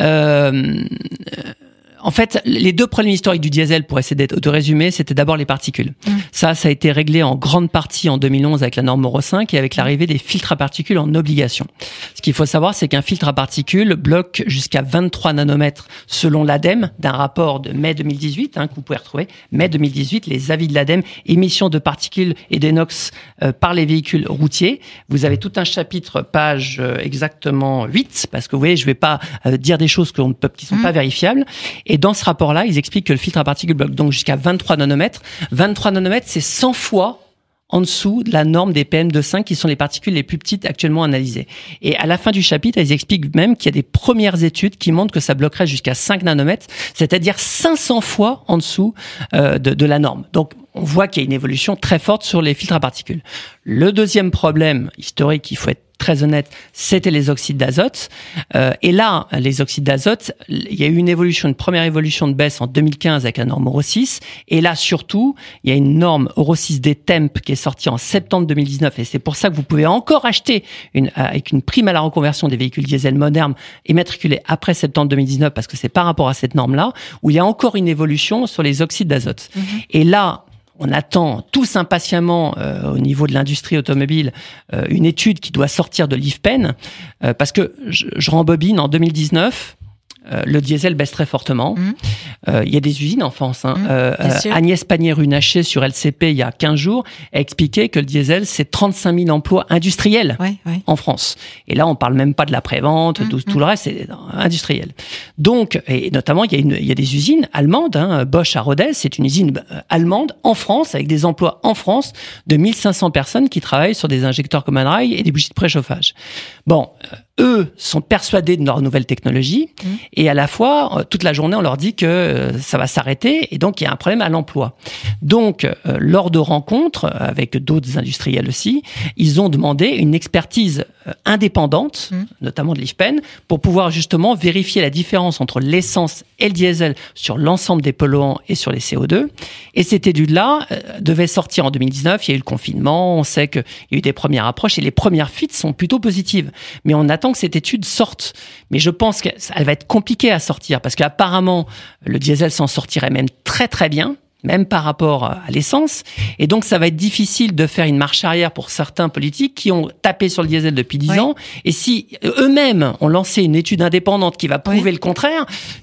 En fait, les deux problèmes historiques du diesel, pour essayer de résumer, c'était d'abord les particules. Ça a été réglé en grande partie en 2011 avec la norme Euro 5 et avec l'arrivée des filtres à particules en obligation. Ce qu'il faut savoir, c'est qu'un filtre à particules bloque jusqu'à 23 nanomètres selon l'ADEME, d'un rapport de mai 2018, que vous pouvez retrouver. Mai 2018, les avis de l'ADEME, émissions de particules et des NOx par les véhicules routiers. Vous avez tout un chapitre, page exactement 8, parce que vous voyez, je vais pas dire des choses qui sont pas vérifiables. Et dans ce rapport-là, ils expliquent que le filtre à particules bloque donc jusqu'à 23 nanomètres. 23 nanomètres, c'est 100 fois en dessous de la norme des PM2,5 qui sont les particules les plus petites actuellement analysées. Et à la fin du chapitre, ils expliquent même qu'il y a des premières études qui montrent que ça bloquerait jusqu'à 5 nanomètres, c'est-à-dire 500 fois en dessous de la norme. Donc, on voit qu'il y a une évolution très forte sur les filtres à particules. Le deuxième problème historique, il faut être très honnête, c'était les oxydes d'azote. Et là, les oxydes d'azote, il y a eu une première évolution de baisse en 2015 avec la norme Euro 6. Et là, surtout, il y a une norme Euro 6D Temp qui est sortie en septembre 2019. Et c'est pour ça que vous pouvez encore acheter avec une prime à la reconversion des véhicules diesel modernes immatriculés après septembre 2019 parce que c'est par rapport à cette norme-là où il y a encore une évolution sur les oxydes d'azote. Et là, on attend tous impatiemment au niveau de l'industrie automobile une étude qui doit sortir de l'IFPEN parce que je rembobine en 2019. Le diesel baisse très fortement. Il y a des usines en France. Agnès Pannier-Runacher sur LCP il y a 15 jours a expliqué que le diesel c'est 35 000 emplois industriels en France. Et là on parle même pas de la prévente, tout le reste c'est industriel. Donc et notamment il y a des usines allemandes. Bosch à Rodez, c'est une usine allemande en France avec des emplois en France de 1500 personnes qui travaillent sur des injecteurs common rail et des bougies de préchauffage. Bon. Eux sont persuadés de leur nouvelle technologie et à la fois, toute la journée, on leur dit que ça va s'arrêter et donc il y a un problème à l'emploi. Donc, lors de rencontres avec d'autres industriels aussi, ils ont demandé une expertise indépendante, notamment de l'IFPEN, pour pouvoir justement vérifier la différence entre l'essence et le diesel sur l'ensemble des polluants et sur les CO2. Et cette étude-là devait sortir en 2019. Il y a eu le confinement, on sait qu'il y a eu des premières approches et les premières fuites sont plutôt positives. Mais on attend que cette étude sorte. Mais je pense qu'elle va être compliquée à sortir parce qu'apparemment, le diesel s'en sortirait même très très bien, même par rapport à l'essence. Et donc, ça va être difficile de faire une marche arrière pour certains politiques qui ont tapé sur le diesel depuis 10 ans. Et si eux-mêmes ont lancé une étude indépendante qui va prouver le contraire,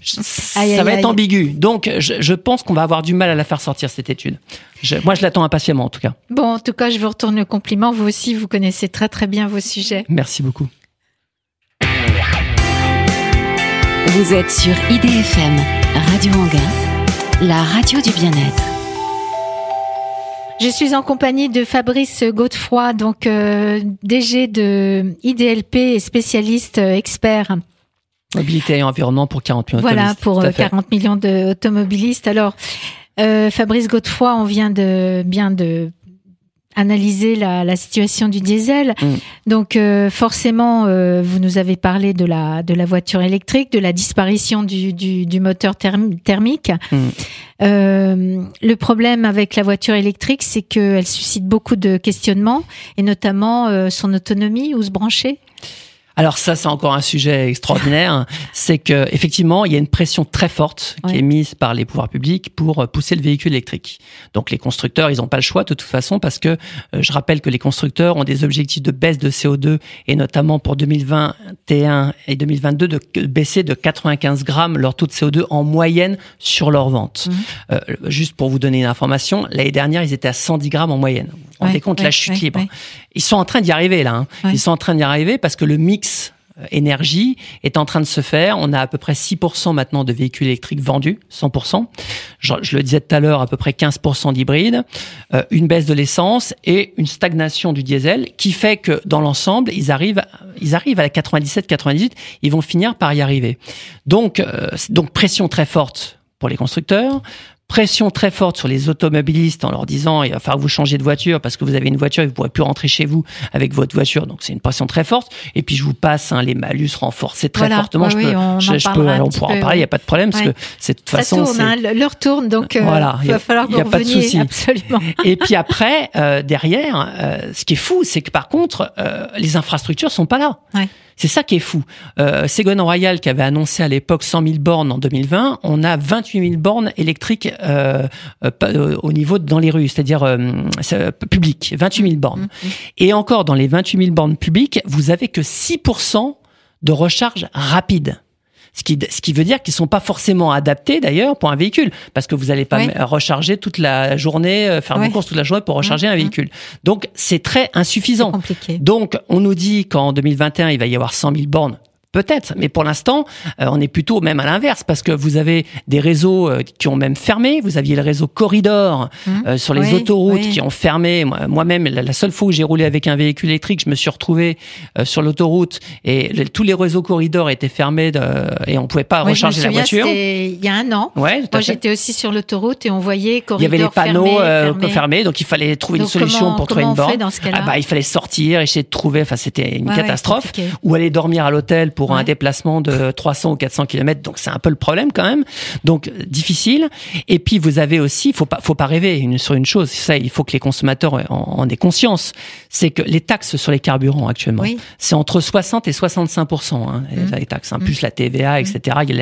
ça va être ambigu. Donc, je pense qu'on va avoir du mal à la faire sortir, cette étude. Moi, je l'attends impatiemment, en tout cas. Bon, en tout cas, je vous retourne le compliment. Vous aussi, vous connaissez très très bien vos sujets. Merci beaucoup. Vous êtes sur IDFM, Radio Anguin, la radio du bien-être. Je suis en compagnie de Fabrice Godefroy, donc DG de IDLP et spécialiste expert. Mobilité et environnement pour 40 millions d'automobilistes. Voilà, pour 40 millions d'automobilistes. Alors, Fabrice Godefroy, on vient de analyser la situation du diesel. Donc forcément, vous nous avez parlé de la voiture électrique, de la disparition du moteur thermique. Le problème avec la voiture électrique, c'est qu'elle suscite beaucoup de questionnements, et notamment son autonomie, où se brancher. Alors ça, c'est encore un sujet extraordinaire. C'est que effectivement, il y a une pression très forte qui est mise par les pouvoirs publics pour pousser le véhicule électrique. Donc les constructeurs, ils n'ont pas le choix de toute façon parce que je rappelle que les constructeurs ont des objectifs de baisse de CO2 et notamment pour 2021 et 2022 de baisser de 95 grammes leur taux de CO2 en moyenne sur leurs ventes. Juste pour vous donner une information, l'année dernière, ils étaient à 110 grammes en moyenne. Vous vous rendez compte la chute libre. Ils sont en train d'y arriver là. Ils sont en train d'y arriver parce que le mix énergie est en train de se faire. On a à peu près 6% maintenant de véhicules électriques vendus, 100%. Je le disais tout à l'heure, à peu près 15% d'hybrides, une baisse de l'essence et une stagnation du diesel qui fait que dans l'ensemble, ils arrivent à la 97-98, ils vont finir par y arriver. Donc pression très forte pour les constructeurs. Pression très forte sur les automobilistes en leur disant il va falloir que vous changez de voiture parce que vous avez une voiture et vous ne pourrez plus rentrer chez vous avec votre voiture. Donc c'est une pression très forte. Et puis je vous passe les malus renforcés très fortement. On pourra en parler, il n'y a pas de problème parce que c'est de toute façon. Ça tourne, l'heure tourne, donc il va falloir que vous reveniez absolument. Et puis après, derrière, ce qui est fou, c'est que par contre, les infrastructures sont pas là. C'est ça qui est fou. Ségolène Royal, qui avait annoncé à l'époque 100 000 bornes en 2020, on a 28 000 bornes électriques au niveau dans les rues, c'est-à-dire publiques, 28 000 bornes. Et encore, dans les 28 000 bornes publiques, vous avez que 6% de recharge rapide. Ce qui veut dire qu'ils sont pas forcément adaptés d'ailleurs pour un véhicule, parce que vous allez pas recharger toute la journée, faire vos courses toute la journée pour recharger un véhicule. Donc c'est très insuffisant. C'est compliqué. Donc on nous dit qu'en 2021 il va y avoir 100 000 bornes. Peut-être, mais pour l'instant, on est plutôt même à l'inverse, parce que vous avez des réseaux qui ont même fermé. Vous aviez le réseau Corridor sur les autoroutes qui ont fermé. Moi-même, la seule fois où j'ai roulé avec un véhicule électrique, je me suis retrouvé sur l'autoroute et tous les réseaux Corridor étaient fermés et on pouvait pas recharger la voiture. Il y a un an. Moi, j'étais aussi sur l'autoroute et on voyait Corridor. Il y avait les panneaux fermés, donc il fallait trouver une solution pour trouver une borne. Dans ce cas-là il fallait sortir, essayer de trouver. Enfin, c'était une catastrophe. Ou aller dormir à l'hôtel pour un déplacement de 300 ou 400 km, donc c'est un peu le problème quand même. Donc difficile. Et puis vous avez aussi, faut pas rêver sur une chose. Ça, il faut que les consommateurs en aient conscience. C'est que les taxes sur les carburants actuellement, c'est entre 60 et 65%. Les taxes, plus la TVA, etc. Il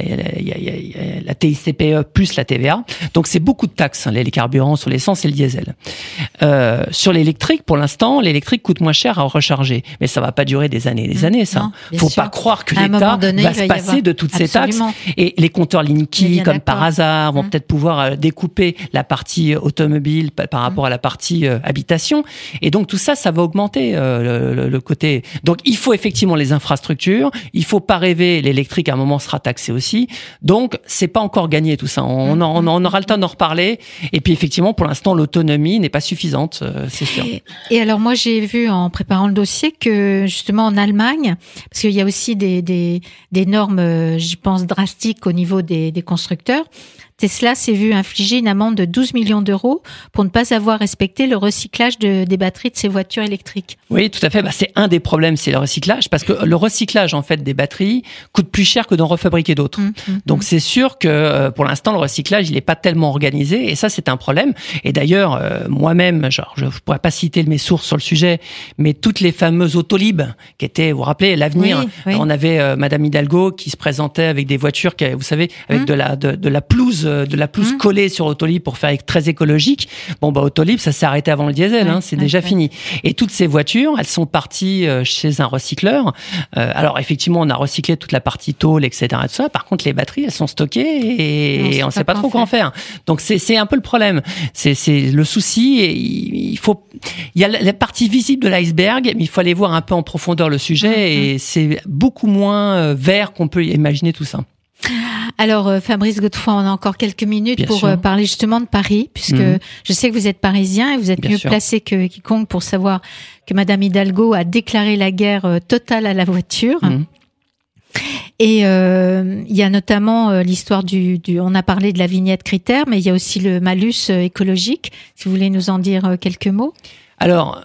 y a la TICPE plus la TVA. Donc c'est beaucoup de taxes, les carburants sur l'essence et le diesel. Sur l'électrique, pour l'instant, l'électrique coûte moins cher à recharger, mais ça va pas durer des années et des années. Ça, faut pas croire que l'État va se passer de toutes ces taxes. Et les compteurs Linky, comme par hasard, vont peut-être pouvoir découper la partie automobile par rapport à la partie habitation. Et donc tout ça, ça va augmenter le côté. Donc il faut effectivement les infrastructures. Il faut pas rêver, l'électrique à un moment sera taxé aussi. Donc c'est pas encore gagné tout ça. On aura le temps d'en reparler. Et puis effectivement, pour l'instant, l'autonomie n'est pas suffisante, c'est sûr. Et alors moi, j'ai vu en préparant le dossier que justement en Allemagne, parce qu'il y a aussi des normes, je pense, drastiques au niveau des constructeurs. Tesla s'est vu infliger une amende de 12 millions d'euros pour ne pas avoir respecté le recyclage des batteries de ses voitures électriques. Oui, tout à fait. C'est un des problèmes, c'est le recyclage, parce que le recyclage en fait des batteries coûte plus cher que d'en refabriquer d'autres. Donc c'est sûr que pour l'instant le recyclage il est pas tellement organisé et ça c'est un problème. Et d'ailleurs moi-même, je pourrais pas citer mes sources sur le sujet, mais toutes les fameuses Autolib qui étaient, vous vous rappelez, l'avenir. On avait Madame Hidalgo qui se présentait avec des voitures qui, vous savez, avec de la pelouse collée sur Autolib pour faire très écologique. Bon, Autolib, ça s'est arrêté avant le diesel, c'est déjà fini. Et toutes ces voitures, elles sont parties chez un recycleur. Alors, effectivement, on a recyclé toute la partie tôle, etc. Et tout ça. Par contre, les batteries, elles sont stockées et on sait pas trop quoi en faire. Donc, c'est un peu le problème. C'est le souci. Et il y a la partie visible de l'iceberg, mais il faut aller voir un peu en profondeur le sujet et c'est beaucoup moins vert qu'on peut imaginer tout ça. Alors, Fabrice Godefroy, on a encore quelques minutes pour parler justement de Paris, puisque je sais que vous êtes parisien et vous êtes mieux placé que quiconque pour savoir que Madame Hidalgo a déclaré la guerre totale à la voiture. Et il y a notamment l'histoire on a parlé de la vignette critère, mais il y a aussi le malus écologique. Si vous voulez nous en dire quelques mots. Alors,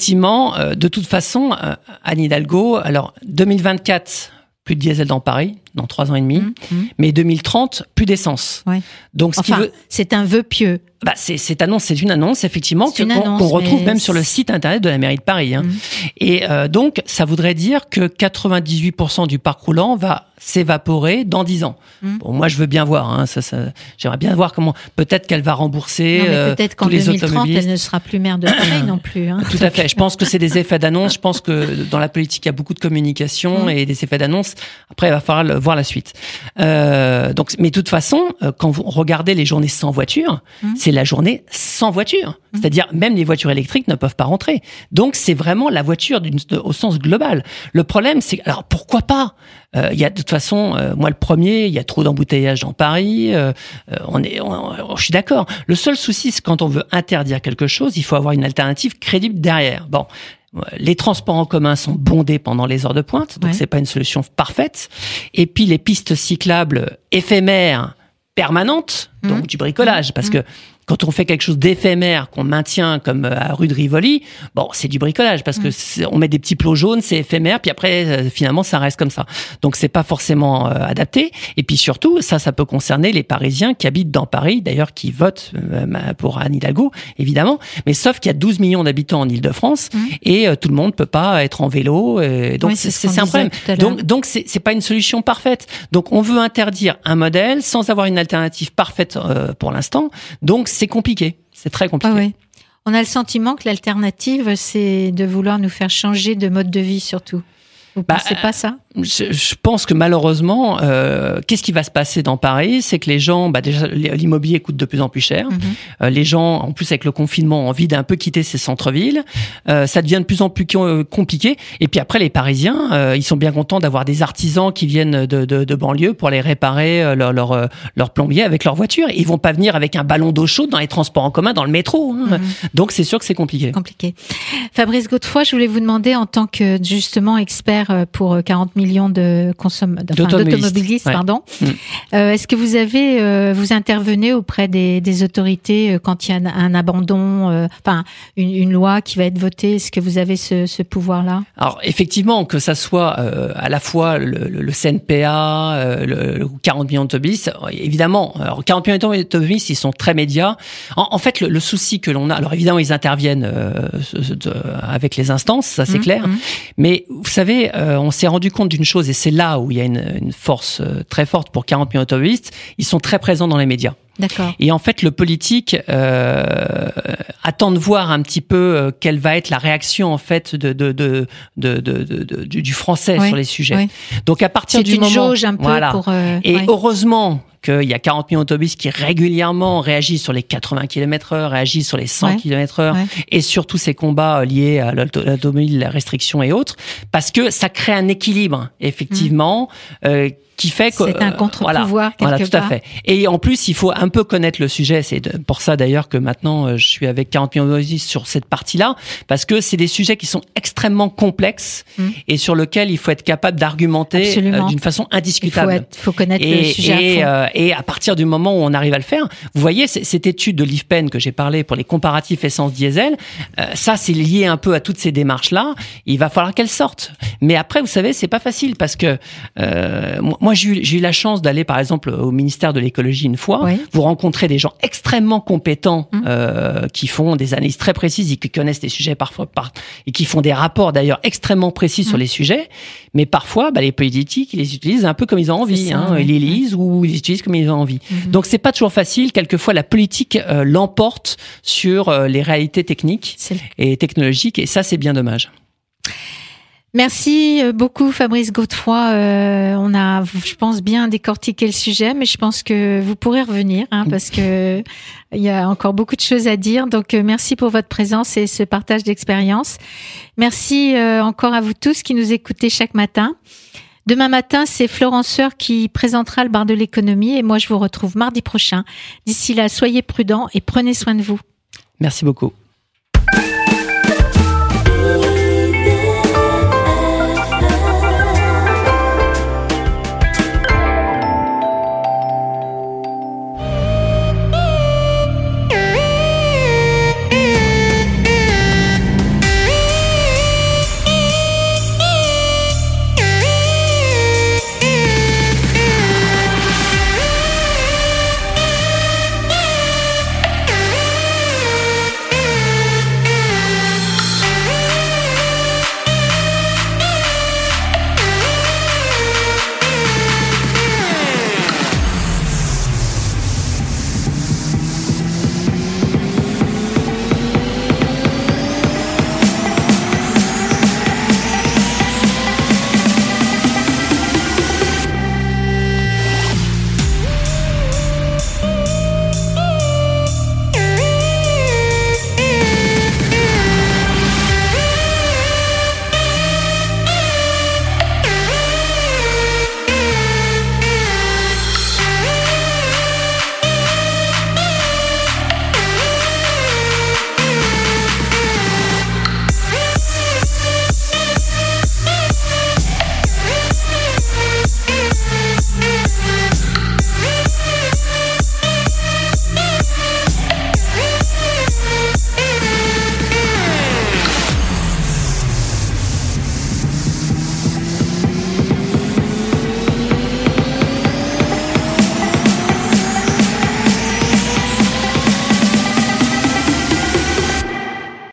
effectivement, de toute façon, Anne Hidalgo, alors 2024, plus de diesel dans Paris. dans 3 ans et demi, mais 2030, plus d'essence. Ouais. Donc, c'est un vœu pieux. C'est une annonce, effectivement, qu'on retrouve même sur le site internet de la mairie de Paris. Et donc, ça voudrait dire que 98% du parc roulant va s'évaporer dans 10 ans. Bon, moi, je veux bien voir. J'aimerais bien voir comment. Peut-être qu'elle va rembourser peut-être qu'en 2030, elle ne sera plus maire de Paris non plus. Tout à fait. Je pense que c'est des effets d'annonce. Je pense que dans la politique, il y a beaucoup de communication et des effets d'annonce. Après, il va falloir voir la suite. Mais de toute façon, quand vous regardez les journées sans voiture, c'est la journée sans voiture. C'est-à-dire, même les voitures électriques ne peuvent pas rentrer. Donc, c'est vraiment la voiture au sens global. Le problème, c'est alors pourquoi pas? Il y a de toute façon, moi le premier, il y a trop d'embouteillages dans Paris. Je suis d'accord. Le seul souci, c'est quand on veut interdire quelque chose, il faut avoir une alternative crédible derrière. Bon. Les transports en commun sont bondés pendant les heures de pointe, donc c'est pas une solution parfaite. Et puis les pistes cyclables éphémères, permanentes, donc du bricolage, parce que quand on fait quelque chose d'éphémère, qu'on maintient comme à rue de Rivoli, bon, c'est du bricolage parce que on met des petits plots jaunes, c'est éphémère, puis après finalement ça reste comme ça. Donc c'est pas forcément adapté. Et puis surtout, ça peut concerner les Parisiens qui habitent dans Paris, d'ailleurs qui votent pour Anne Hidalgo, évidemment. Mais sauf qu'il y a 12 millions d'habitants en Île-de-France et tout le monde peut pas être en vélo. Et donc c'est un problème. Donc c'est pas une solution parfaite. Donc on veut interdire un modèle sans avoir une alternative parfaite pour l'instant. Donc c'est compliqué, c'est très compliqué. Ah oui. On a le sentiment que l'alternative, c'est de vouloir nous faire changer de mode de vie surtout. Vous pensez pas ça ? Je pense que malheureusement, qu'est-ce qui va se passer dans Paris ? C'est que les gens, déjà l'immobilier coûte de plus en plus cher. Les gens, en plus avec le confinement, ont envie d'un peu quitter ces centres-villes. Ça devient de plus en plus compliqué. Et puis après, les Parisiens, ils sont bien contents d'avoir des artisans qui viennent de banlieue pour les réparer leur plombier avec leur voiture. Ils vont pas venir avec un ballon d'eau chaude dans les transports en commun, dans le métro. Donc c'est sûr que c'est compliqué. Fabrice Godefroy, je voulais vous demander en tant que justement expert pour 40 millions d'automobilistes, est-ce que vous intervenez auprès des autorités quand il y a un abandon, une loi qui va être votée? Est-ce que vous avez ce pouvoir-là? Alors effectivement, que ça soit à la fois le CNPA, le 40 millions d'automobilistes, évidemment. Alors 40 millions d'automobilistes, ils sont très médias. En fait, le souci que l'on a, alors évidemment, ils interviennent avec les instances, ça c'est clair. Mais vous savez, on s'est rendu compte d'une chose, et c'est là où il y a une force très forte pour 40 millions d'automobilistes, ils sont très présents dans les médias. D'accord. Et en fait, le politique attend de voir un petit peu quelle va être la réaction en fait du français sur les sujets. Oui. Donc à partir du moment, c'est une jauge un peu pour. Heureusement qu'il y a 40 millions d'automobilistes qui régulièrement réagissent sur les 80 km/h, réagissent sur les 100 km/h, et sur tous ces combats liés à l'automobile, la restriction et autres, parce que ça crée un équilibre effectivement. Qui fait que c'est un contre-pouvoir quelque part. Tout à fait. Et en plus, il faut un peu connaître le sujet. C'est pour ça d'ailleurs que maintenant je suis avec 40 millions d'automobilistes sur cette partie-là, parce que c'est des sujets qui sont extrêmement complexes et sur lesquels il faut être capable d'argumenter d'une façon indiscutable. Il faut connaître le sujet à fond. Et à partir du moment où on arrive à le faire, vous voyez cette étude de l'IFPEN que j'ai parlé pour les comparatifs essence-diesel, ça c'est lié un peu à toutes ces démarches-là. Il va falloir qu'elles sortent. Mais après, vous savez, c'est pas facile parce que moi, j'ai eu la chance d'aller, par exemple, au ministère de l'écologie une fois. Vous rencontrez des gens extrêmement compétents qui font des analyses très précises et qui connaissent les sujets parfois et qui font des rapports d'ailleurs extrêmement précis sur les sujets. Mais parfois, les politiques, ils les utilisent un peu comme ils ont envie. Ils les lisent ou ils les utilisent comme ils ont envie. Donc, c'est pas toujours facile. Quelquefois, la politique l'emporte sur les réalités techniques et technologiques. Et ça, c'est bien dommage. Merci beaucoup Fabrice Godefroy. On a, je pense, bien décortiqué le sujet, mais je pense que vous pourrez revenir parce que il y a encore beaucoup de choses à dire. Donc merci pour votre présence et ce partage d'expérience. Merci encore à vous tous qui nous écoutez chaque matin. Demain matin, c'est Florence Sœur qui présentera le bar de l'économie et moi je vous retrouve mardi prochain. D'ici là, soyez prudents et prenez soin de vous. Merci beaucoup.